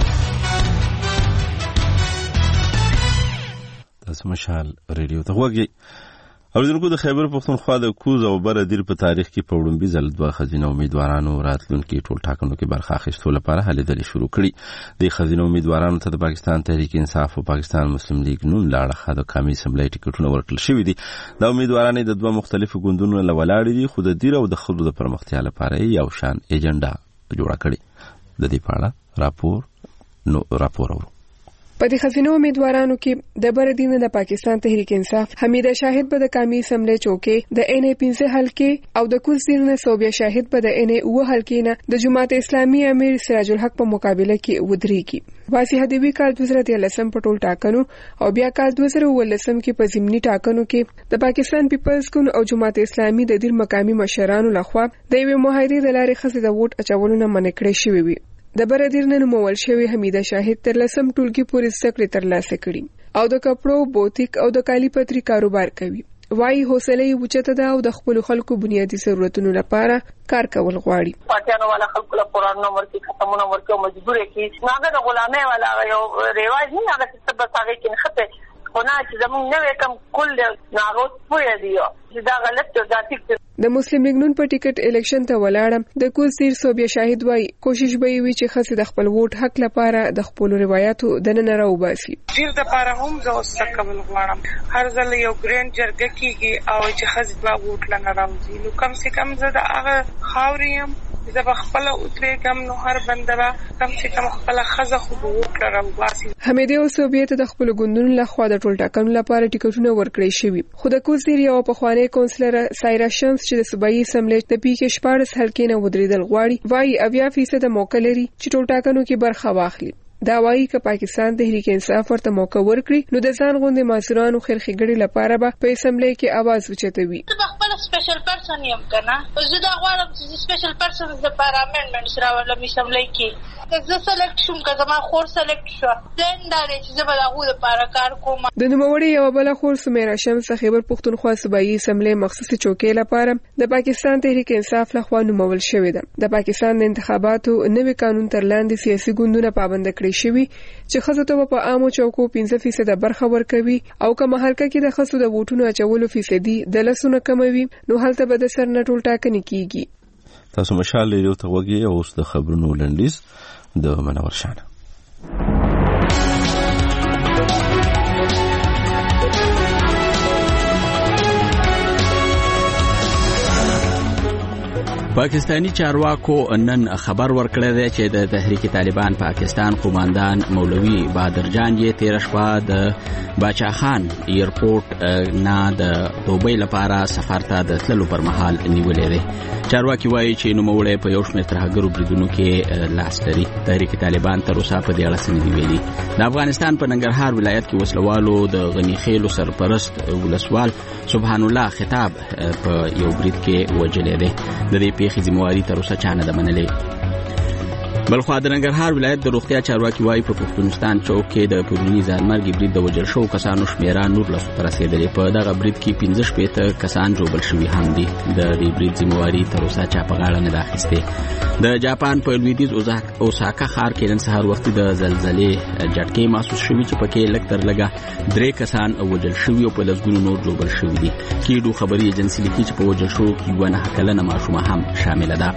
تاسو مشال ریډیو ته وګورئ. اوریدونکو د خیبر پختونخوا د کوز او بر دیر په تاریخ کې په وړاندې ځل دوه خزینه امیدوارانو راتلونکي ټول ټاکنو کې برخه اخیستو لپاره هلې ځلې شروع کړي. د خزینه امیدوارانو ته د پاکستان تحریک انصاف او پاکستان مسلم لیگ نون لاړه د قومي اسمبلی ټیکټونه ورکړل شوي دي. د امیدوارانو د دوه مختلفو ګوندونو له ولاړې دي خو د دیر او د خلکو د پرمختیا لپاره یو شان ایجنډا جوړه کړي. د دې په اړه راپور اورو. په دې خزینه امیدوارانو کې د بردینه د پاکستان تحریک انصاف حمیده شاهد به د قومي اسمبلی چوکې د ان ای 15 حلقې او د کوزیرنه صوبیا شاهد به د ان ای 9 حلقې نه د جماعت اسلامي امیر سراج الحق په مقابله کې ودرېږي. واسي حدیبی کال 2013 په ټول ټاکنو او بیا کال 2019 کې په ضمني ټاکنو کې د پاکستان پیپلز ګوند او جماعت اسلامي د دیر مقامي مشرانو لخوا د یوې معاهدې د لارې خزې د ووټ اچولو نه منع کړې شوې وي. د بردیر نه نومول شوی حمیده شاهد تر لسم ټولګي پورې زده کړې ترلاسه کړي او د کپړو بوتیک او د کالی پتری کاروبار کوي. وايي حوصله یې اوچته ده او د خپل خلکو بنیادی ضرورتونو لپاره کار کول غواړي. پاتیانو والا خلکو له قرآن نو ورکی ختمونه ورکی او مجبور کی هغه د غلامه والا یو ریواج نه هغه څه بس هغه کې نخته خو نه چې زموږ نوې کم کل ناغوت پوهه دی چې دا غلط او دا ټیک. د مسلم لیگ نون په ټیکټ الیکشن ته ولاړم د کوزیر صوبیا شاهد وای کوشش به وي چې خاصه د خپل ووټ حق لپاره د خپل روایتو د نن راوباسي. ډیر د لپاره هم زه اوس تکمل غواړم هر ځل یو ګرین جرګه کیږي او چې خاصه د ووټ لنه راوځي نو کم سے کم زه د هغه خاوریم زه بخپل اوترې کم نو هر بندره کم سے کم خپل خزه خو ووټ راوباسي. حمیده او صوبیت د خپل ګوندونو لخوا د ټول ټاکنو لپاره ټیکټونه ورکړي شوی خو د کوزیر یو په خوانی کونسلر سایرا شمس چې د صوبایي اسمبلی د پی کې 14 حلقې نه ودرېدل غواړي وایي 80% د موقع لري چې ټول ټاکنو کې برخه واخلي. دا وايي چې پاکستان تحریک انصاف ورته موقع ورکړي نو د ځان غوندې معذورانو خلخګړي لپاره به په اسمبلی کې आवाज وچتوي. خپل سپیشل پرسن یم کنه زه دا غواړم چې سپیشل پرسن د پارلیمنت راولم اسمبلی کې زه سلیکټ شوم که زما خور سلیکټ شو دین دا چې زه به دغه لپاره کار کوم. د نوموړي یو بل خور سمیرا شمس خیبر پختونخوا صوبایي اسمبلی مخصوصي چوکۍ لپاره د پاکستان تحریک انصاف لخوا نومول شوې ده. د پاکستان د انتخاباتو نوي قانون تر لاندې سیاسي ګوندونه پابند کړی شوي چې ښځو ته په عامو چوکو 15% برخه ورکوي او که محلکه کې د ښځو د ووټونو اچولو فیصدي د لسونه کموي نو هلته به د سر نه ټول ټاکنې کیږي. تاسو مشال ریډیو ته وګورئ او اوس د خبرونو لنډیز د منور شانه. پاکستانی چارواکو نن خبر ورکړی دی چې د تحریک طالبان پاکستان قوماندان مولوی بادر جان یې تیر شپه د باچا خان ایرپورټ نه د دوبۍ لپاره سفر ته د تللو پر مهال نیولې دی. چارواکي وایي چې نوموړی په یو شمېر ترهګرو بریدونو کې لاس لري. تحریک طالبان تر اوسه په دې اړه څه نه دي ویلي. د افغانستان په ننګرهار ولایت کې وسلوالو د غني خیلو سرپرست ولسوال سبحان الله خطاب په یو برید کې وجلې دی. د دې پیښې ذمہواري تر اوسه چا نه ده منلې. بلخوا د ننګرهار ولایت د روغتیا چارواکي وایي په پښتونستان چوک کې د پروني ځانمرګي برید د وژل شوو کسانو شمیره 19 ته رسېدلې. په دغه برید کې 15 کسان ژوبل شوي هم دي. د دې برید ذمہواري تر اوسه چا په غاړه نه ده اخیستې. د جاپان په لویدیځ اوساکا ښار کې نن سهار وختي د زلزلې جټکې محسوس شوي چې پکې لږ تر لږه 3 کسان وژل شوي او په لسګونو نور ژوبل شوي دي. کیډو خبري ایجنسي لیکي چې په وژل شوو کې 9 کلنه ماشومه هم شامله ده.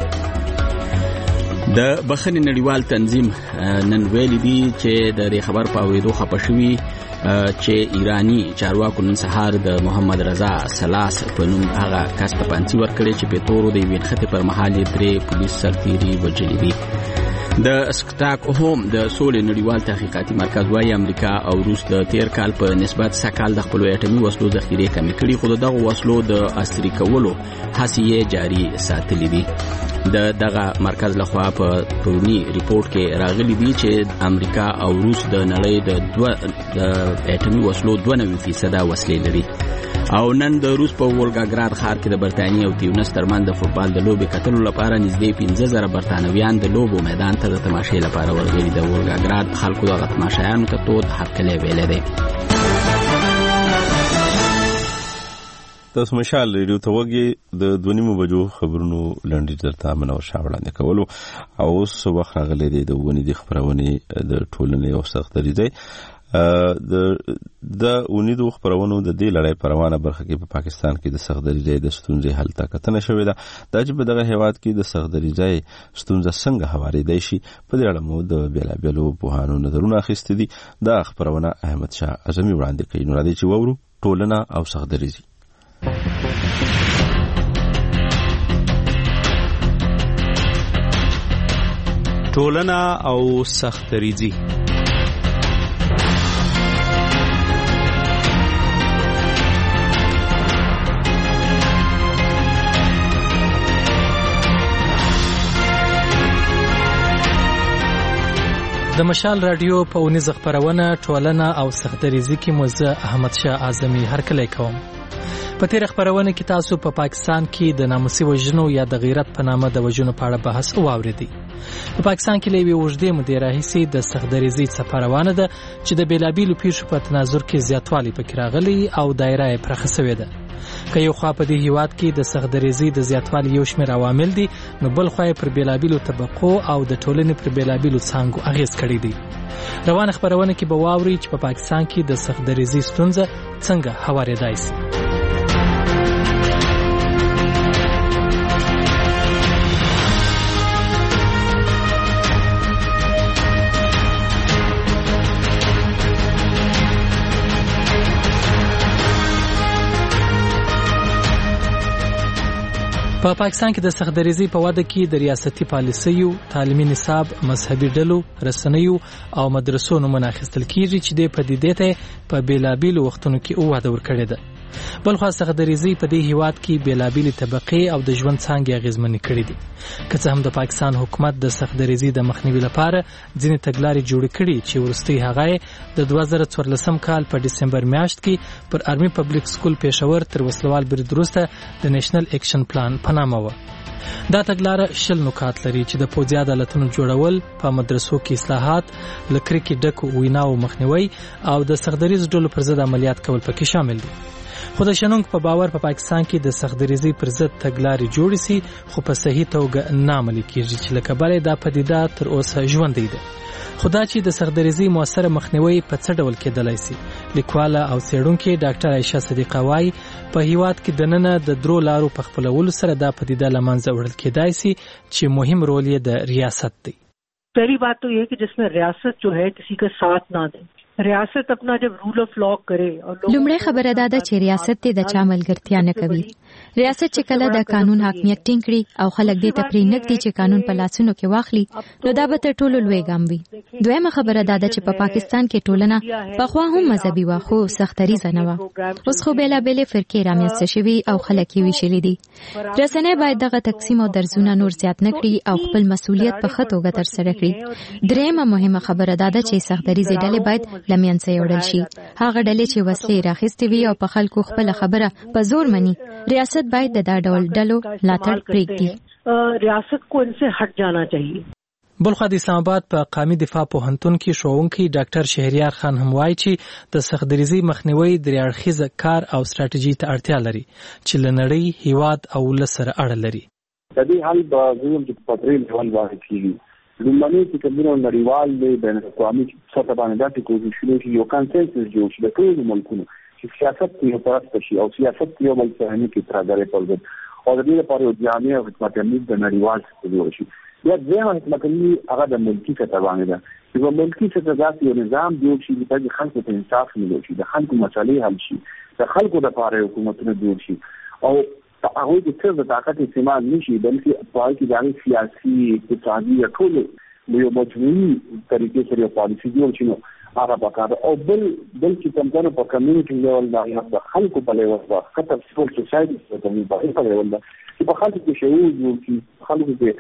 د بخښنې نړیوال تنظیم نن ویلي دي چې د دې خبر په اورېدو خپه شوي چې ایرانی چارواکو نن سهار د محمد رضا سلاس په نوم هغه کس ته پانسي ورکړې چې په تورو د یوې نښتې پر مهال یې 3 پولیس سرتیري وژلي دي. د سکټاک هوم د سولې نړیوال تحقیقاتي مرکز وايي امریکا او روس د تیر کال په نسبت سکهال د خپلو اټومي وسلو ذخیرې کمې کړي خو دغه وسلو د عصري کولو هڅې یې جاري ساتلې دي. د دغه مرکز لخوا په پرونی ریپورت کې راغلي دي چې امریکا او روس د نړۍ د اټومي وسلو 92% وسلې لري. او نن د روس په ولګاګراد ښار کې د برتانیې او تیونس ترمن د فوټبال د لوبې کتلو لپاره نږدې 15,000 برتانویان د لوبو میدان ته د تماشې لپاره ورغلي. د ولګاګراد خلکو دغه تماشایانو ته تود هرکلی ویلی دی. تاسو مشال ریډیو ته وګورئ د 2:30 بجو خبرونو لنډیز درته منور شاه وړاندې کولو او اوس وخت راغلی دی د ونې د خبرونې د ټولنې او سختري دی. د اونیدو خبرونو د دې لړۍ پروانه برخه کې په پاکستان کې د سختري د ستونزې حل ته کتنه شوې ده. دا چې په دغه هیواد کې د سختري ستونزه څنګه هوارېدای شي په دې اړه مو د بیلابیلو پوهانو نظرونه اخیستي دي. دا خبرونه احمد شاه اعظمي وړاندې کوي. نو راځي چې وورو ټولنه او سختري. ټولنه او سختریزي. د مشال رادیو په اونیز خبرونه ټولنه او سختریزي کې مزه احمد شاه اعظمي هرکلی کوم. په تیر خبرونه کې تاسو په پاکستان کې د ناموسي وژنو یا د غیرت په نامه د وژنو په اړه بحث واوریدي. په پاکستان کې لوي وژدې مدیر راهیسي د سختریزي خبرونه ده چې د بیلابیلو پیښو په تناظر کې زیاتوالی پکې راغلي او دایره یې پرخه شوې ده. که یو خوا په دې هیواد کې د سختریزي د زیاتوالي یو شمېر عوامل دي نو بل خوا پر بیلابیلو طبقو او د ټولنې پر بیلابیلو څانګو اغیز کړی دی. روان خبرونه کې به واوري چې په پاکستان کې د سختریزي ستونزه څنګه هوارېدای شي. په پاکستان کې د سختریزي په وده کې د ریاستي پالیسیو، تعلیمي نصاب، مذهبي ډلو، رسنیو او مدرسو نومونه اخیستل کیږي چې د پدیدې ته په بیلابیلو وختونو کې وده ورکړې ده. بلخو سختدریزي په دې هیواد کې بیلابېلې طبقې او د ژوند څانګې اغیزمنې کړې دي. که څه هم د پاکستان حکومت د سختدریزي د مخنیوي لپاره ځینې تګلارې جوړې کړي چې وروستۍ هغه د 2014 کال په ډسمبر میاشت کې پر آرمي پبلک سکول پېښور تر وسلوال برید وروسته د نیشنل اکشن پلان په نامه وه. دا تګلاره 20 نکات لري چې د پوځي عدالتونو جوړول، په مدرسو کې اصلاحات، له کرکې ډکو ویناو مخنیوي او د سختدریزو ډلو پر ضد عملیات کول پکې شامل دي. خو د شنونکو په باور په پاکستان کې د سختدریزي پر ضد تګلارې جوړې سي، خو په صحیح توګه نه عملي کېږي چې له کبله دا پدیده تر اوسه ژوندۍ ده. خدا چې د سختدریزي موثره مخنیوي په څه ډول کېدلای سي. لیکواله او څېړونکې ډاکټر عایشه صدیقه وايي په هیواد کې دننه د درو لارو په خپلولو سره دا پدیده له منځه وړل کېدای سي چې مهم رول یې د ریاست دی. पहली बात तो ये कि जिसमें रियासत जो है किसी का साथ ना दे. ریاست अपना जब रूल ऑफ लॉ करे और لومړی خبره ده چې ریاست د چا ملګرتیا نه کوي. ریاست چې کله د قانون حاکمیت ټینګ کړي او خلک دې ته پرې نږدې چې قانون په لاسونو کې واخلي، نو دا به تر ټولو لوی ګام وي. دویمه خبره ده چې په پاکستان کې ټولنه پخوا هم مذهبي وه خو سختدریزه نه وه. اوس خو بیلابېلې فرقې رامنځته شوي او خلک یې ویشلي دي. رسنۍ باید دغه تقسیم او درزونه نور زیات نه کړي او خپل مسؤلیت په ښه توګه ترسره کړي. درېیمه مهمه خبره ده چې سختدریزې ډلې باید لمنځه یوړل شي. هغه ډلې چې وسلې راخیستې وي او په خلکو خپل خبره په زور مني، ریاست باید د دا ډول ډلو ملاتړ پرېږدي. ریاست کو انسه هټ جانا چاهیے. بلخو د اسلام آباد په قومي دفاع پوهنتون کې ښوونکی ډاکټر شهریار خان هم وایي چې د سختدریزي مخنیوي درې اړخیزه کار او ستراتیژي ته اړتیا لري چې له نړۍ، هیواد او ولس سره اړه لري. د دې حل به زموږ په پدری لیول باندې کیږي. لومړنی چې کومو نړیوال دی بین الاقوامي سطح باندې دا کوشش شي یو کنسنسس جوړ شي د ټولو ملکونو چې سیاست یو طرف شي او سیاست یو بل څه نه کې ترادره پرځي او د دې لپاره یو جامع حکومت امنیت د نړیوال څخه جوړ شي. یا ځینې حکومت امنیت هغه د ملکی سطح باندې ده چې په ملکی سطح ذات یو نظام جوړ شي چې خلکو ته انصاف ملي شي، د خلکو مسالې حل شي، د خلکو لپاره حکومتونه جوړ شي او هغه د څه د طاقت استعمال نشي بلکې په حال کې د سیاسي اقتصادي ټول یو مجموعي طریقې سره پالیسي جوړ شي. نو هغه پکاره او بل چې څنګه په کمیونټي لیول باندې د خلکو په لیول باندې خطر سپورت سوسایټي په لیول باندې چې په خلکو کې شعور جوړ شي، خلکو کې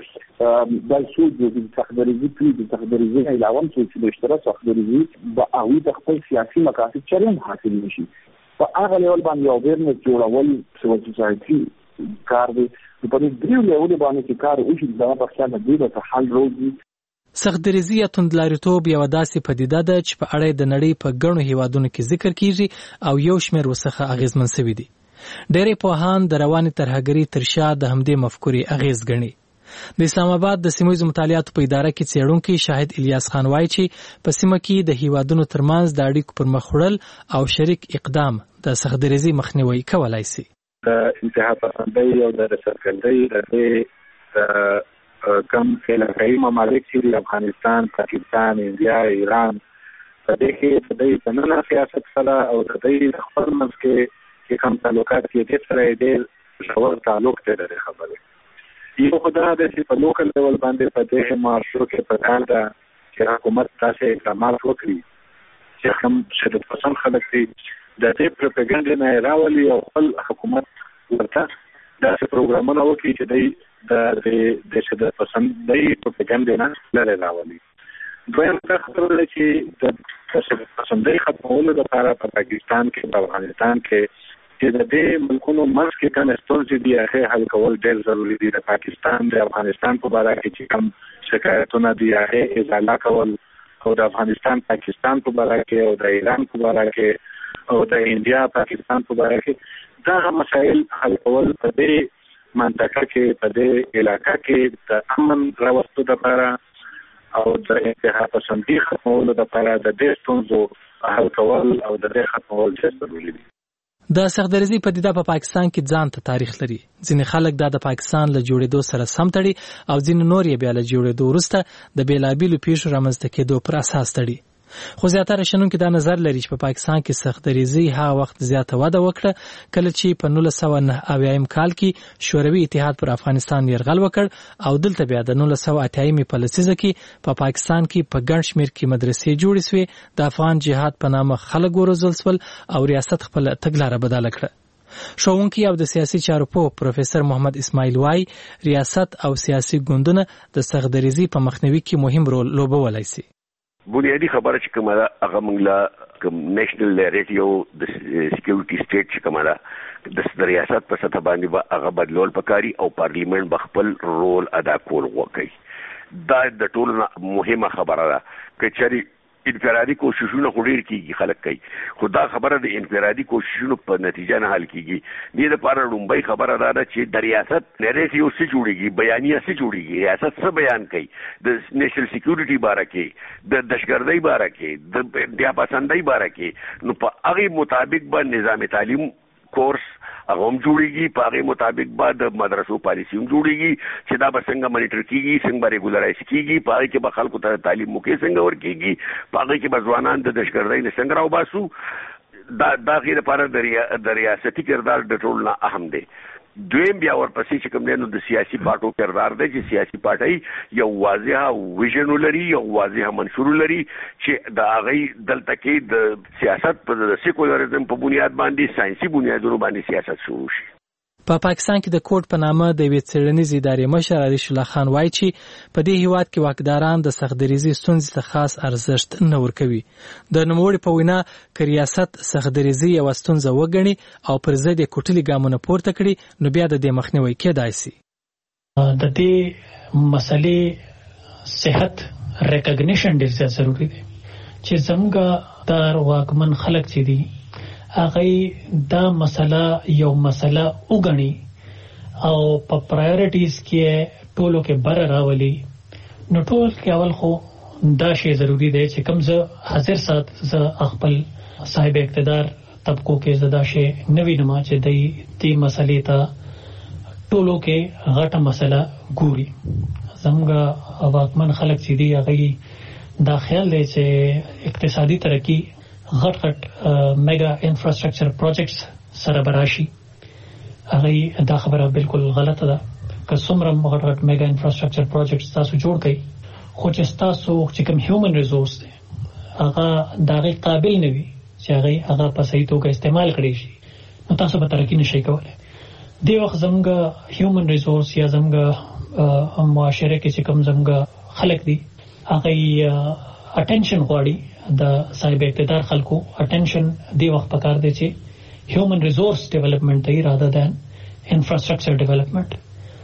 د سود د سختدریزي د سختدریزي علاوه چې د اشتراک سختدریزي د هغوی د خپل سیاسي مقاصد چرم حاصل نشي. په هغه لیول باندې یو بیرنس جوړول سیول سوسایټي کار دی. په دې دریو لیول باندې چې کار وشي دا په څنګه دی د حل روزي. سختدریزي یا توندلاریتوب یوه داسې پدیده ده چې په اړه د نړۍ په ګڼو هیوادونو کې ذکر کیږي او یو شمېر ورڅخه اغیزمن شوي دي. ډېری پوهان د روانې ترهګرۍ تر شا د همدې مفکورې اغیز ګڼي. د اسلام آباد د سیمه‌ییزو مطالعاتو په اداره کې څېړونکی شاهد الیاس خان وایي چې په سیمه کې د هیوادونو ترمنځ د اړیکو پر مخ وړل او شریک اقدام د سختدریزي مخنیوي کولای شي. د انتها پسندۍ او د رسالګندۍ د کم علاقايي ممالک چې افغانستان، پاکستان، انډیا، ایران په دې کې د دې تننه سیاست سره او د دې خپل منځ کې کوم تعلقات کې د سره ډېر ژور تعلق لري. خبره یو خدای د چې په لوکل لیول باندې په دې مارشو کې په کار ده چې حکومت تاسو اقدامات وکړي چې کوم شدت پسند خلک دي د دې پروپاګاندا نه راولي او خپل حکومت ورته داسې پروګرامونه وکړي چې د شدت پسند د پروپاګاندا نه لري راولي. دویم خبره ده چې د شدت پسندۍ ختمولو لپاره په پاکستان کې په افغانستان کې چې د دې ملکونو منځ کې کوم ستونزې دي هغه حل کول ډېر ضروري دي. د پاکستان د افغانستان په اړه چې کوم شکایتونه دي هغه ازاله کول او د افغانستان پاکستان په اړه کې او د ایران په اړه کې او د انډیا پاکستان په اړه کې دا مسایل حل کول په دې منطقه کې په دې علاقې کې د امن راوستلو لپاره او د انتها پسندۍ ختمولو لپاره د دې ستونزو حل کول او د دې ختمول ضروري دي. د سختدریزي پدیده په پاکستان کې ځان ته تاریخ لري. ځینې خلک دا د پاکستان له جوړېدو سره سم تړي او ځینې نور یې بیا له جوړېدو وروسته د بېلابېلو پیښو رامنځته کېدو پر اساس تړي. خو زیاتره شنونکي دا نظر لري چې په پاکستان کې سختدریزي هغه وخت زیاته وده وکړه کله چې په 1989 کال کې شوروي اتحاد پر افغانستان یرغل وکړ او دلته بیا د 1988 په لسیزه کې په پاکستان کې په ګڼ شمېر کې مدرسې جوړې شوې، د افغان جهاد په نامه خلک وروزل شول او ریاست خپل تګلاره بدله کړه. ښوونکی او د سیاسي چارو پوه پروفیسور محمد اسماعیل وای ریاست او سیاسي ګوندونه د سختدریزي په مخنیوي کې مهم رول لوبولای شي. بنیادی خبره چې کومه ده هغه موږ لا کوم نېشنل نیریټیو د سکیورټي سټیټ چې کومه ده د ریاست په سطح باندې به هغه بدلول پکاري او پارلیمنت به خپل رول ادا کول وکړي. دا د ټولو مهمه خبره ده. که چېرې انفرادي کوششونه خو ډېر کېږي خلک کوي، خو دا خبره د انفرادي کوششونو په نتیجه نه حل کېږي. دې دپاره لومړی خبره دا ده چې د ریاست نیریټیو څه جوړېږي، بیانیه څه جوړېږي، ریاست څه بیان کوي د نیشنل سکیورټي باره کې، د دهشتګردۍ باره کې، د انتهاپسندۍ باره کې. نو په هغې مطابق به نظام تعلیم کورس هغه هم جوړیږي، په هغې مطابق به د مدرسو پالیسي هم جوړیږي چې دا به څنګه منیټر کېږي، څنګه به ریګولرایز کېږي، په هغې کې به خلکو ته تعلیم موقع څنګه ورکېږي، په هغې کې به ځوانان د دهشتګردۍ نه څنګه راوباسو. دا هغې لپاره د ریاستي کردار د ټولو نه اهم دی. دویم بیا ورپسې چې کوم دی نو د سیاسي پارټو کردار دی چې سیاسي پارټۍ یو واضحه ویژن ولري، یو واضحه منشور ولري چې د هغې دلته کې د سیاست په د سیکولرزم په بنیاد باندې ساینسي بنیادونو باندې سیاست شروع شي. په پاکستان کې د کوټ په نامه د یوې څېړنیزې ادارې مشر عریش الله خان وایي چې په دې هیواد کې واکداران د سختدریزي ستونزې ته خاص ارزښت نه ورکوي. د نوموړي په وینا که ریاست سختدریزي یوه ستونزه وګڼي او پر ضد یې کوټلي ګامونه پورته کړي نو بیا د دې مخنیوی کېدای شي. د دې مسلې صحت ریکګنیشن ډېر زیات ضروري دی چې زموږ د واکمن خلک چې دي هغه دا مسله یو مسله وګڼي او په پرایورټیز کې ټولو کې بر راولي. نو ټول کې اول خو دا شی ضروری دی چې کوم زه حاضر سات زه خپل صاحب اقتدار طبقو کې زدا شی نوی نما چې دې مسلې ته ټولو کې غټه مسله ګوري. زموږ واکمن خلک چې دي هغه دا خیال دی چې اقتصادي ترقی غټ میگا انفراستراکچر پروجیکټس سره براشي. هغه دا خبره بالکل غلطه ده. که څومره غټ میگا انفراستراکچر پروجیکټس تاسو جوړ کړئ خو چې تاسو چې کوم هیومن ریسورس دی هغه دغه قابل نه وي چې هغه په صحیح توګه استعمال کړي شي نو تاسو به ترقی نشئ کولای. دی وخت زموږ هیومن ریسورس یا زموږ معاشره کې چې کوم زموږ خلک دي هغه اټینشن غواړي. د صاحب اقتدار خلکو اټینشن دی وخت پکار دی چې هیومن ریسورس ډیولپمنٹ دی rather than انفراستراکچر ډیولپمنٹ.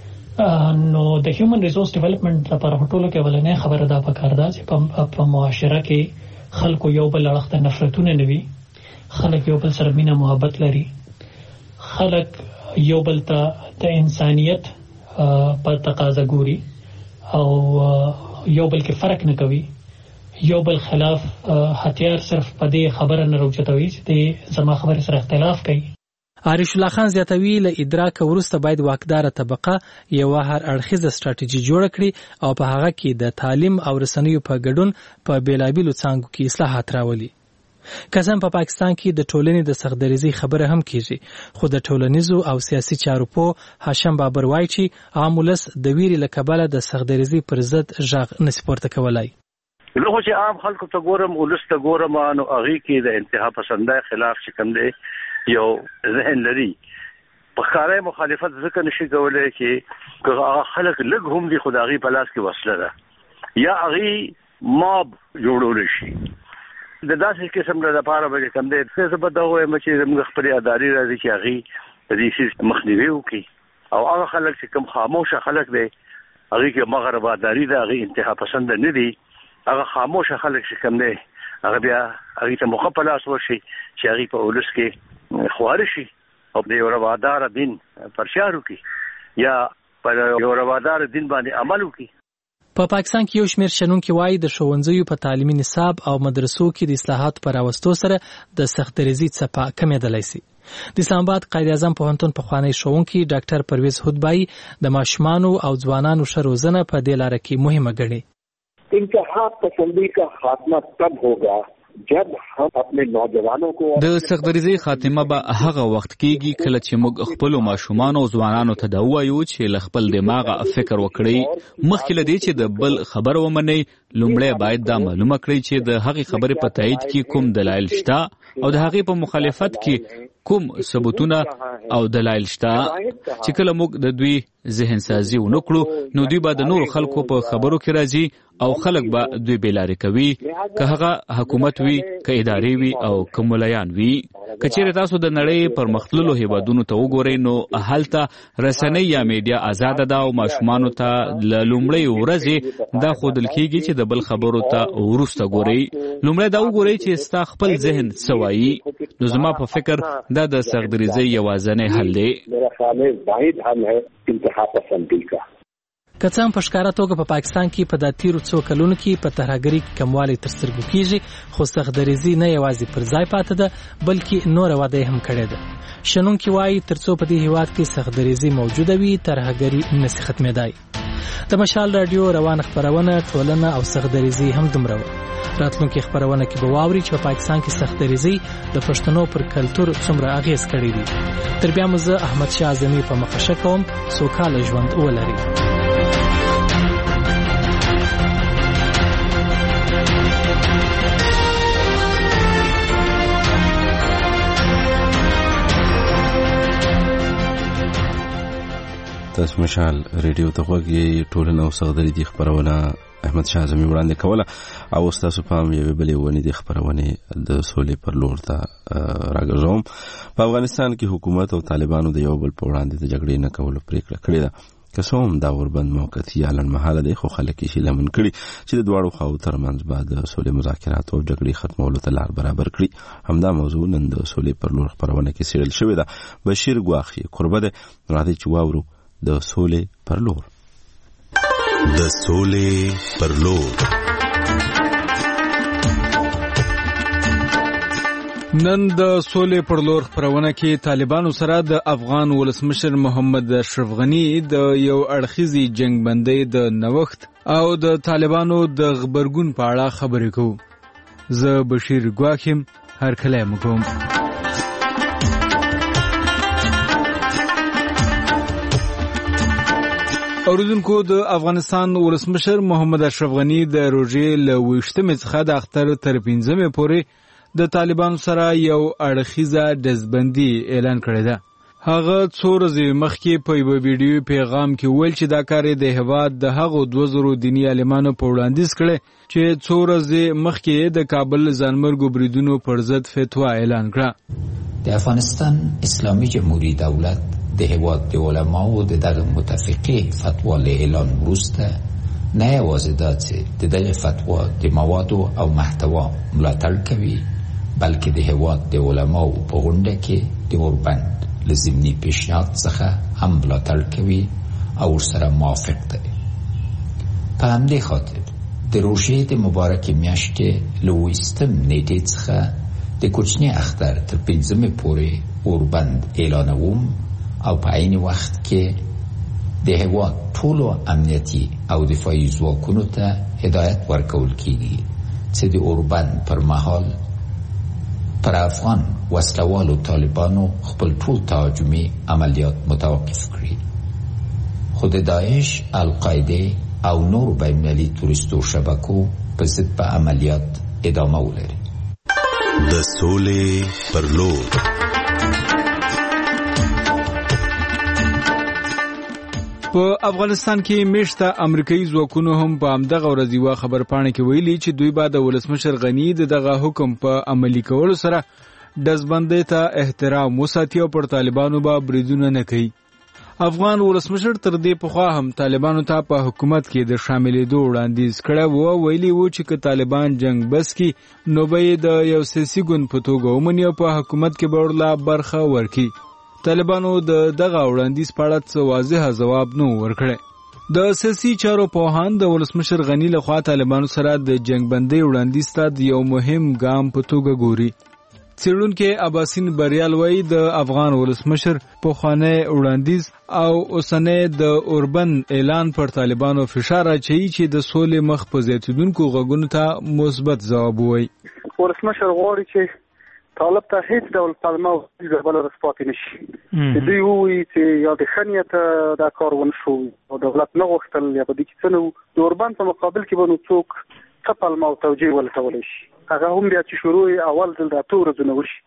نو د هیومن ریسورس ډیولپمنٹ لپاره ټولو کې ولنه خبره دا پکار ده چې په معاشره کې خلکو یو بل اړخ ته نفرتونه نه وي، خلک یو بل سره مینه محبت لري، خلک یو بل ته د انسانیت په تقاضا ګوري او یو بل کې فرق نه کوي، یو بل خلاف هتیار صرف په دې خبره نه راوچتوي چې زما خبره سره اختلاف کوي. عریش الله خان زیاتوي له ادراک وروسته باید واکدار طبقه یو هر اړخیزه ستراتیژي جوړ کړي او په هغه کې د تعلیم او رسنیو په ګډون په بیلابیلو څانګو کې اصلاحات راولي. کسان په پاکستان کې د ټولنې د سختدریزي خبره هم کیږي خو د ټولنیزو او سیاسي چارو په هاشم بابر وایي چې عام ولس د ویري له کبله د سختدریزي پر ضد غږ نشي پورته کولای. نو خو چې عام خلکو ته ګورم ولس ته ګورم نو هغه کې د انتها پسندۍ خلاف چې کوم دی یو ذهن لري په ښکاره مخالفت ځکه نشي کولای چې هغه خلک لږ هم دي خدایي په لاس کې وسله ده یا هغه ماب جوړول شي د داسې قسم له لپاره به کوم دی څه به دا وایم چې موږ خپل اداري راځي چې هغه د دې مخنیوي وکړي او هغه خلک چې کوم خاموشه خلک دی هغه کې مغرباداري ده، هغه انتها پسند نه دي، هغه خاموشه خلک چې کوم دی هغه بیا هغه ته مخه لاس ورشي چې هغه په ولس کې خوار شي او د یو روادار دین پرچار وکړي یا په یو روادار دین باندې عمل وکړي. په پاکستان کې یو شمېر شنونکي وایي د ښوونځیو په تعلیمي نصاب او مدرسو کې د اصلاحاتو په راوستو سره د سختدریزي څپه کمېدلی شي. د اسلام آباد قائد اعظم پوهنتون پخوانی ښوونکی ډاکټر پرویز هدبای د ماشومانو او ځوانانو ښه روزنه په دې لاره کې مهمه ګڼي. انتہا پسندی کا خاتمہ تب ہوگا جب هم اپنے نوجوانوں کو د سختدریزي خاتمه به هغه وخت کېږي کله چې موږ خپل ماشومان او ځوانانو ته دا وایو چې له خپل دماغ فکر وکړي، مخکې له دې چې د بل خبر ومني لومړی باید دا معلومه کړئ چې د هغې خبرې په تایید کې کوم دلایل شته او د هغې په مخالفت کې کوم ثبوتونه او دلایل شته چې کله موږ د دوی ذهن سازي ونکړو نو دوی به د نور خلکو په خبرو کې راځي او خلک به دوی بیلارې کوي که هغه حکومت وي که ادارې وي او که ملایان وي. که چیرې تاسو د نړۍ پرمختللو هیوادونو ته وګورئ نو هلته رسنۍ یا میډیا آزاده ده او ماشومانو ته له لومړۍ ورځې دا ښودل کېږي چې د بل خبرو ته وروسته ګورئ. لومړی دا وګورئ چې ستا خپل ذهن څه وایي. نو زما په فکر دا د سغدریزۍ یوازینی حل دی. که څه هم په ښکاره توګه په پاکستان کې په دا تیرو څو کلونو کې په ترهګرۍ کې کموالی تر سترګو کېږي، خو سختدریزي نه یوازې پر ځای پاتې ده بلکې نوره وده هم کړې ده. شنونکي وایي تر څو په دې هیواد کې سختدریزي موجوده وي ترهګري نشي ختمېدای. د مشال رادیو روانه خپرونه ټولنه او سختدریزي هم دومره وه. راتلونکي خپرونه کې به واوري چې په پاکستان کې سختدریزي د پښتنو پر کلتور څومره اغیز کړی دی. تر بیا مو زه احمد شاه اعظمي په مخه کوم سوکاله ژوند ولري. تاسو مشال ریډیو ته غوږی ټولنه او سغدری خبرونه احمد شاه اعظمي وړاندې کوله او تاسو پام یې بلې ونی د خبرونه د سولې پر لور ته راګرځوم. په افغانستان کې حکومت او طالبانو د یو بل په وړاندې د جګړې نه کولو پریکړه کړې ده. که څه هم دا اوربند موقتی یا لنډمهاله دی خو خلک یې لمن کړي چې د دواړو خواو ترمنځ به د سولې مذاکرات او جګړې ختمولو ته لار برابر کړي. همدا موضوع نن د سولې پر لور خبرونه کې څېړل شوې ده. بشیر ګواخي قربه ده راځي چې واورو د سولې پر لور. د سولې پر لور نن د سولې پر لور خبرونه کې طالبانو سره د افغان ولسمشر محمد اشرف غنی د یو اړخیزي جنگ بندۍ د نوښت او د طالبانو د غبرګون په اړه خبرې کوو. زه بشیر ګواخیم هر کله مګوم. اوریدونکو د افغانستان ولسمشر محمد اشرف غنی د روژې له 28 څخه د اختر تر 15 پورې د طالبانو سره یو اړخیزه ډزبندي اعلان کړی ده. هغه څو ورځې مخکې په یو ویډیو پیغام کې ویل چې دا کار د هیواد د هغو 2000 دیني عالمانو په وړاندیز کړي چې څو ورځې مخکې د کابل ځانمرګو بریدونو پر ضد فتوا اعلان کړه. د افغانستان اسلامي جمهوریت دولت د هیواد د علماو د دغه متفقې فتوا له اعلان وروسته نه یوازې دا چې د دغه فتوا د موادو او محتوا ملاتړ کوي بلکې د هیواد د علماو په غونډه کې د اوربند له ضمني پیشنهاد څخه هم ملاتړ کوي او ورسره موافق دی. په همدې خاطر د روژې د مبارکې میاشتې له 20 نیټې څخه د کوچني اختر تر 15 پورې اوربند اعلانوم او په عین وخت کې د هیواد ټولو امنیتي او دفاعي ځواکونو ته هدایت ورکول کیږي چې د اوربند پر مهال پر افغان وسلوالو طالبانو خپل ټول تهاجمي عملیات متوقف کړي. خود داعش، القاعده او نور بین‌المللي تروریستو شبکو په ضد په عملیات ادامه ولري. د سولې پر لور په افغانستان کې میشته امریکایي ځواکونو هم په همدغه ورځ یوه خبرپاڼه کې ویلي چې دوی به د ولسمشر غني دغه حکم په عملي کولو سره ډزبندۍ ته احترام وساتي او پر طالبانو به بریدونه نه کوي. افغان ولسمشر تر دې پخوا هم طالبانو ته په حکومت کې د شاملېدو وړاندیز کړی و او ویلي و چې که طالبان جنگ بس کړي نو به یې د یو سیاسي ګوند په توګه ومني او په حکومت کې به ورله برخه ورکړي. طالبانو د دغه وړاندیز په اړه څه واضح ځواب نه ورکړی. د سیاسي چارو پوهان د ولسمشر غني لخوا طالبانو سره د جنگ بندۍ وړاندیز ته یو مهم ګام په توګه ګوري. څېړونکي عباسین بریال وایي د افغان ولسمشر پخوانی وړاندیز او اوسنی د اوربند اعلان پر طالبانو فشار اچوي چې د سولې مخ په زیاتېدونکو غږونو ته مثبت ځواب ووایي. ولسمشر غواړي چې طالب ته هیڅ ډول پلمه او هیڅ ډول رسپاتې نشي. چې دوی ووایي چې یا د ښه نیت دا کار ونه شو او دولت نه غوښتل یا په دې کې څه نه و، د اوربند په مقابل کې به نو څوک څه پلمه او توجیه ولټولی شي. هغه هم بیا چې شروع اول ځل د 8 ورځو نه وشي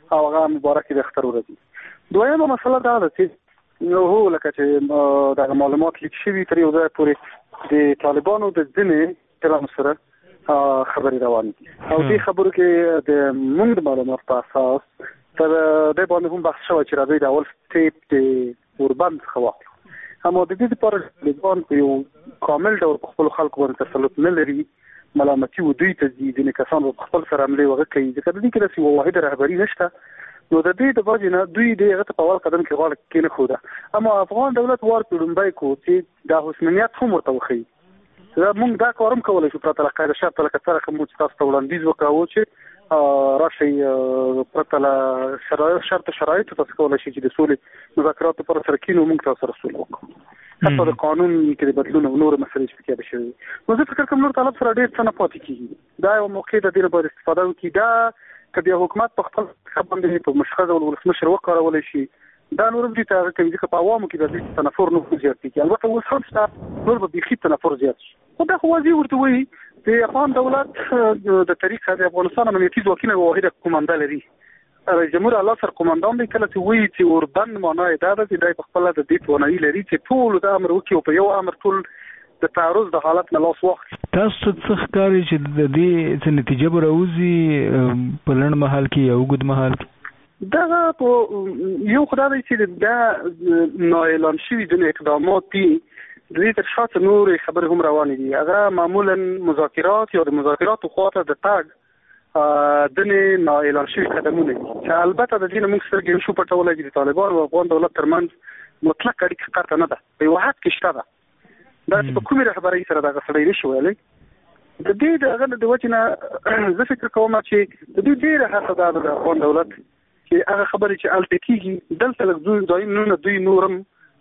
او هغه مبارک د اختر ورځ دویمه مسله دا ده چې هو لکه چې د معلومات لیک شوي تر یو ځای پورې د طالبانو د ځینې کلام سره خبرې روان دي او دې خبرو کې د موږ د معلومات په اساس تر دې باندې هم بحث شوی چې راځي د اول سټیپ د اوربند څخه واخلو اما د دې لپاره طالبان په یو کامل ډول په خپل خلکو باندې تسلط نه لري ملامتي و دوی ته دي نه کسان په خپل سره عملي وغه کوي ځکه د دې کې یو واحد رهبری نشته نو د دې د وجه نه دوی دغه په اول قدم کې غاړه کې نه خوده اما افغان دولت ور پیډمبای کو چې د حسنیت هم ورته وخی دا موږ دا کارم کولای شو پرته لکه د شرط لکه سره کوم چې تاسو ته وړاندیز وکاو چې راشي پرته له شرط شرایط تاسو کولای شئ چې د سولې مذاکرات پر سره کینو موږ تاسو سره سولې وکړو حتی د قانون کې د بدلون او نور مسلې چې پکې بشوي نو زه فکر کوم نور طلب سره ډېر څه نه پاتې کیږي دا یو موقع د دې لپاره استفاده وکړي دا کبي حکومت په خپل خبرې په مشخص او ولسمشر وکړول شي دا نور دې ته کوي چې په عوامو کې د تنفر نه زیات کیږي البته اوس هم شته نور به بيخي تنفر زیات شي خو دا خو واځي ورته وي د افغان دولت د تاریخ د افغانستان امنیتي ځواکونه واحده کوماندا لري رئیس جمهور الله سر قوماندان دی کله چې وی چې اوربند معنی دا ده چې دای په خپل د دې توانایي لري چې ټول د امر وکي او په یو امر ټول د تعرض د حالت نه لاس واخلي تاسو څه ښکاري چې د دې څه نتیجه به راوځي په لنډ مهال کې او اوږد مهال کې دا په یو خدای چې دا نااعلان شوي د اقدامات دي د دې تر شاته نور خبرې هم روانې دي هغه معمولا مذاکرات یا د مذاکراتو خواته د تاګ دنه نااعلان شوي قدمونه چې البته د دې موږ سره شو پټولای دي طالبان او افغان دولت ترمنځ مطلق اړیکه قطع نه ده په واحد کې شته ده دا چې په کومه رهبري سره دا غسړې نشو ویلې د دې دغه د وجنه زه فکر کوم چې د دې ډیره هڅه ده د افغان دولت چې هغه خبرې چې الټکیږي دلته د دوی دوی نورم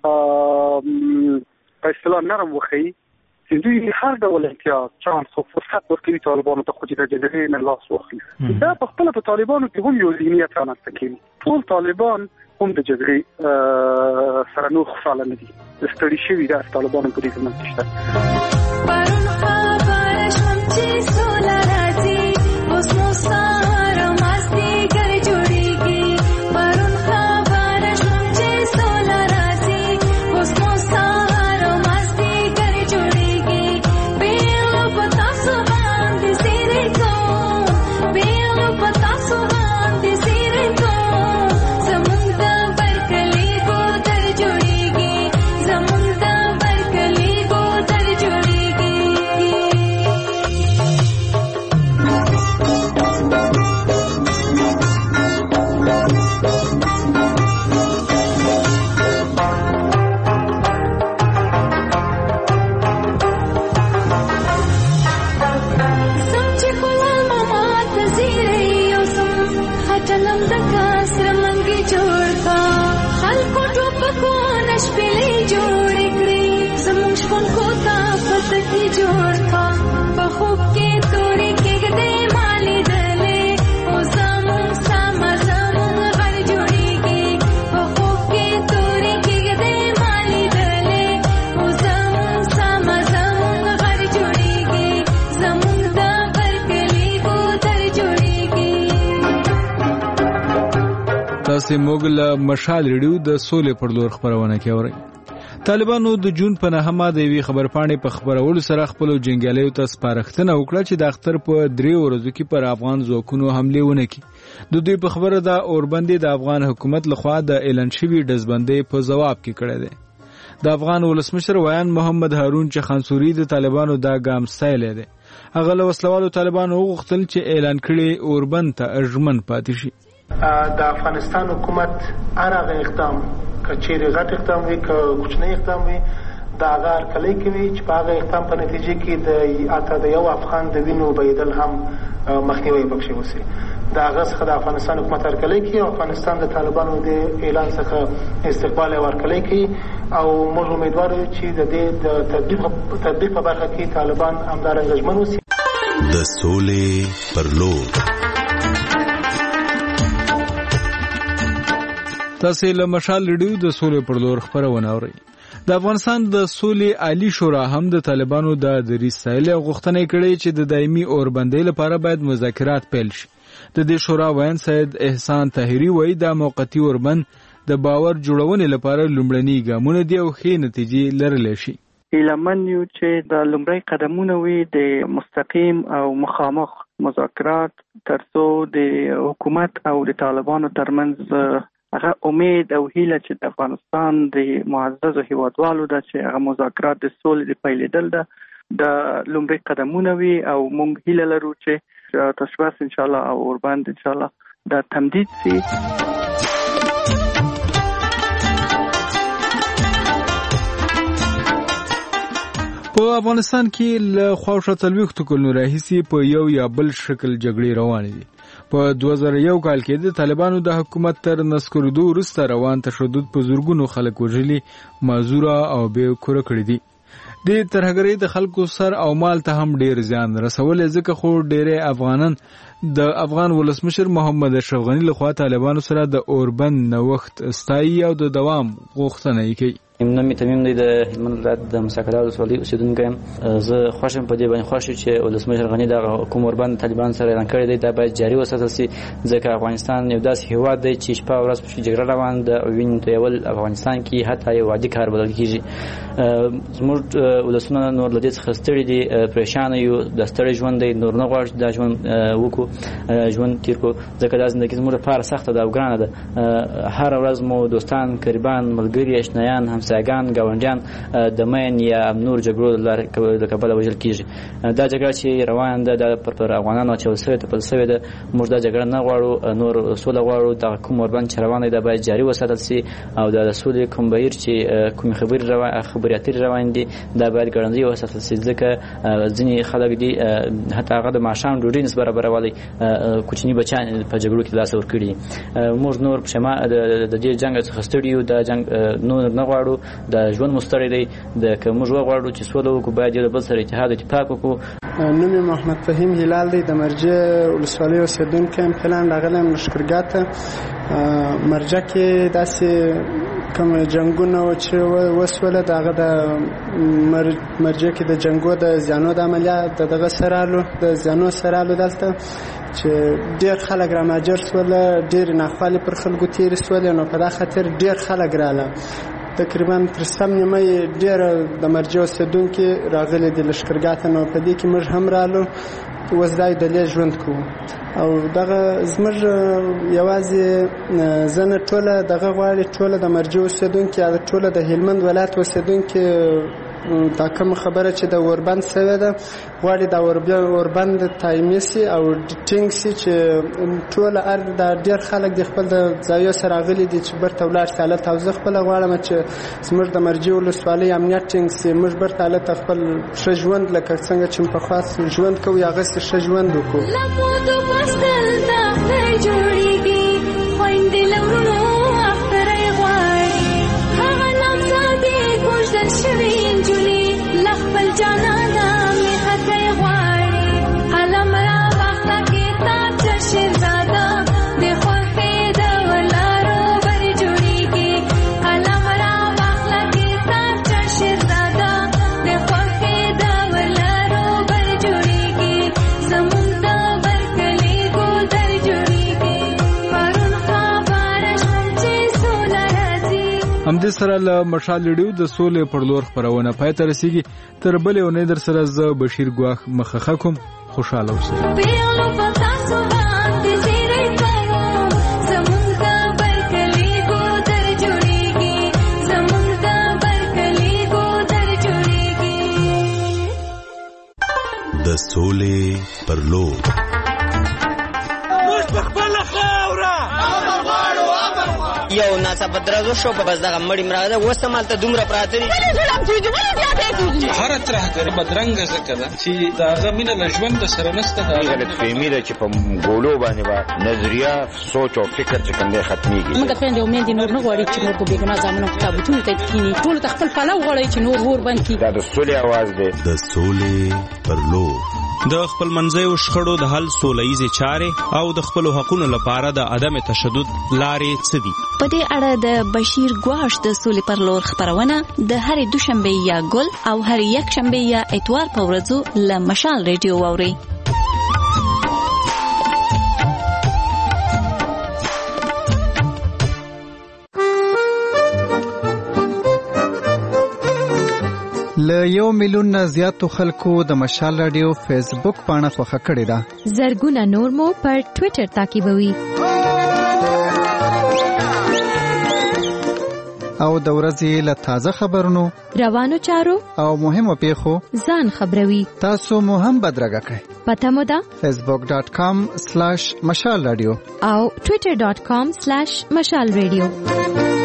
په اصطلاح نرم وخی چې دوی هر ډول امتیاز چانس او فرصت ورکوي طالبانو ته خو چې د جګړې نه لاس واخلي دا په خپل په طالبانو کې هم یو ذهنیت رامنځته کوي ټول طالبان هم د جګړې سره نور خوشاله نه دي ستړي شوي دا طالبانو په دې کې منځته پرون خبر شوم چې سوله راځي اوس نو سهار مستي ګر جوړیږي پرون خبر شوم چې سوله راځي اوس نو سهار مستي ګر جوړیږي بیل پتا سو باندې سیرې کو بیل پتا سو باندې سیرې کو زمونږ د برکلی کو در جوړیږي زمونږ د برکلی کو در جوړیږي چلم د کاسر منګي جوړ کا خلکو ټوپکو نشپلې جوړ کړې زموږ شپون کو تا پتکي جوړ کا په خوب کې توري کې دې مالي دلې او زموږ سم زموږ غر جوړيږي په خوب کې توري کې دې مالي دلې او زموږ سم زموږ غر جوړيږي زموږ د برکلی کو در جوړيږي تاسو موږ له مشال ریډیو د سولې پر لور خبرونه کوي طالبانو د جون په نهمه د وی خبرپاڼې په خبرولو سره خپل جنگیالیو ته سپارښتنه وکړه چې د اختر په 3 ورځو کې پر افغان ځواکونو حمله ونه کړي د دوی په خبره د اوربندې د افغان حکومت لخوا د اعلان شوی دزبندې په جواب کې کړی دی د افغان ولسمشر ویان محمد هارون چخانسوري د طالبانو دا ګام سایل دی هغه له وسلوالو طالبانو غوښتل چې اعلان کړي اوربند ته ارجمن پاتې شي د افغانستان حکومت هغه اقدام کچېری غټ اقدام وی کوچنی اقدام وی دا غار کلی کوي چې په هغه اقدام په نتیجه کې د اته د یو افغان د وینو بيدل هم مخنیوي پکښې وسی دا هغه څخه د افغانستان حکومت هرکلی کوي او افغانستان د طالبانو د اعلان څخه استقبال ورکلی کوي او موږ امیدوار یو چې د دې د تطبیق په برخه کې طالبان همدارنګه ژمن وسی د سولې پر لور تاسو له مشال ریډیو د سولې پر لور خبرونه اورئ د افغانستان د سولې عالی شورا هم د طالبانو د دریځ سایل غوښتنه کړې چې د دایمي اوربندۍ لپاره باید مذاکرات پیل شي د دې شورا وین سید احسان طاهری وایي دا موقتی اوربند د باور جوړونې لپاره لومړني ګامونه دي او ښې نتیجې لرلی شي. ایلمن یو چې د لومړی قدمونه وي د مستقیم او مخامخ مذاکرات ترڅو د حکومت او د طالبانو ترمنځ هغه امید او هیله چې د افغانستان د معززو هیوادوالو ده چې هغه مذاکرات د سولې د پیلېدل ده د لومړی قدمونه وي او موږ هیله لرو چې تشبث ان شاء الله او اوربند ان شاء الله د تمدید سي. په افغانستان کې له خواوشا 40 کلونو راهیسې په یو یا بل شکل جګړې روانې دي. په 2001 کال کې د طالبانو د حکومت تر نسکورېدو وروسته روان تشدد په زورګونو خلک وژلي، معذوره او بې کوره کړي دي. د ترهګرۍ د خلکو سر او مال ته هم ډیر زیان رسولی، ځکه خو ډیری افغانان د افغان ولسمشر محمد اشرف غني لخوا طالبانو سره د اوربند نوښت ستایي او د دوام غوښتنه یې کوي. نوم تمیم دی د هلمند ولایت د مساکله ولسوالۍ اوسیدونکی یم. زه خوښ یم په دې باندې خوښ یم چې ولسمشر غني د کوم اوربند طالبان سره اعلان کړی دی دا باید جاري وساتل سي، ځکه افغانستان یو داسې هیواد دی چې شپه ورځ پکې جګړه روان ده او وینې تویول افغانستان کې حتی یو عادي کار بلل کېږي. زموږ ولسونه نور له دې څخه ستړي دي، پریشانه یو، د ستړي ژوند دی، نور نه غواړو چې دا ژوند وکړو، ژوند تیر کړو، ځکه دا زندګي زموږ لپاره سخته ده او ګرانه ده. هره ورځ مو دوستان، قریبان، ملګري، اشنایان، همسایګان، ګاونډیان د مین یا نور جګړو له کبله وژل کېږي. دا جګړه چې روان ده دا پر افغانانو اچول سوې ده، پل سوې ده. موږ دا جګړه نه غواړو، نور سوله غواړو. دغه کوم اوربند چې روان دی دا باید جاري وساتل سي او د سولې کوم بهیر چې کومې خبرې اترې روان دي دا باید ګړندی وساتل سي، ځکه ځینې خلک دي حتی هغه د ماښام ډوډۍ نس برابرولی کوچني بچیان په جګړو کې لاس ورکړي. موږ نور د دې جنګ څخه ستړي یو، دا جنګ نور نه غواړو، د ژوند مستړی دی. د که موږ وغواړو چې سوله وکړو باید یو د بل سره اتحاد او اتفاق وکړو. نوم محمد فهیم هلال دی، د مرجع ولسوالۍ اوسیدونکی یم. فعلا راغلی یم لښکرګاه ته. مرجع کې داسې کوم جنګونه چې وسوله د هغه د مرجع کې د جنګو د زیانو د عملیات دغه سرالو د زیانو سرالو دلته چې ډېر خلک را ماجر سوله، ډېر ناخوالې پر خلکو تېرې سولې، نو په دا خاطر ډېر خلک راله. تقریبا تر سم نیمه ډېر د مرجع اوسیدونکي راغلي دي لښکرګاه ته، نو په دې کې موږ هم رالو، اوس دا ډلې ژوند کوو. او دغه زموږ یوازې زه نه ټوله دغه غواړي، ټوله د مرجع اوسیدونکي یا ټوله د هلمند ولایت اوسیدونکي دا کوم خبره چې د اوربند سوې ده غواړي دا اوربند تایمي سي او ټینګ سي چې ټوله ارض د ډېر خلک د خپل د ځایو سره راغلي دي چې برته ولاړ سي هلته. او زه خپله غواړم چې زموږ د مرجع ولسوالۍ امنیت ټینګ سي، موږ برته هلته خپل ښه ژوند لکه څنګه چې پخوا ژوند کوو هغسې ښه ژوند وکړو. همدې سره له مشال ریډیو د سولې پر لور خپرونه پای ته رسیږي. تر بلې اونۍ در سره زه بشیر ګواښ مخه کوم. خوشاله اوسئ. د سولې پر لور یو ناڅاپه درزو شو په بس دغه مړی مراده وسمال ته دومره پراته دي هر ترهګر بدرنګ ځکه ده چې داغه مینه له ژوند سره نسته. دا غلط فهمي ده چې په ګولو باندې به نظریه سوچ او فکر چې کنده ختميږي. موږ خپل یو مين دي نور نه غواړي چې نور په بیګنا ځامنو کتابونه ته کینی ټول خپل پلو غواړي چې نور ور باندې دا د سولې आवाज ده. د سولې پر لور د خپل منځیو شخړو د حل سوله‌ییزې چارې او د خپل حقوقو لپاره د عدم تشدد لارې څه دي؟ په دې اړه د بشیر ګواښ د سولې پر لور خبرونه د هرې دوشنبه یا ګل او هرې یکشنبه یا اتوار په ورځو له مشال ریډیو واوري. له 1 میلیون نه زیاتو خلکو د مشال رادیو فیسبوک پاڼه خوښه کړې ده. زرګونه نور مو پر ټوئیټر تعقیبوي. او د ورځې له تازه خبرونو، روانو چارو او مهمو پیښو ځان خبروي. تاسو مو هم بدرګه کړئ. پته مو ده facebook.com/mashalradio او twitter.com/mashalradio.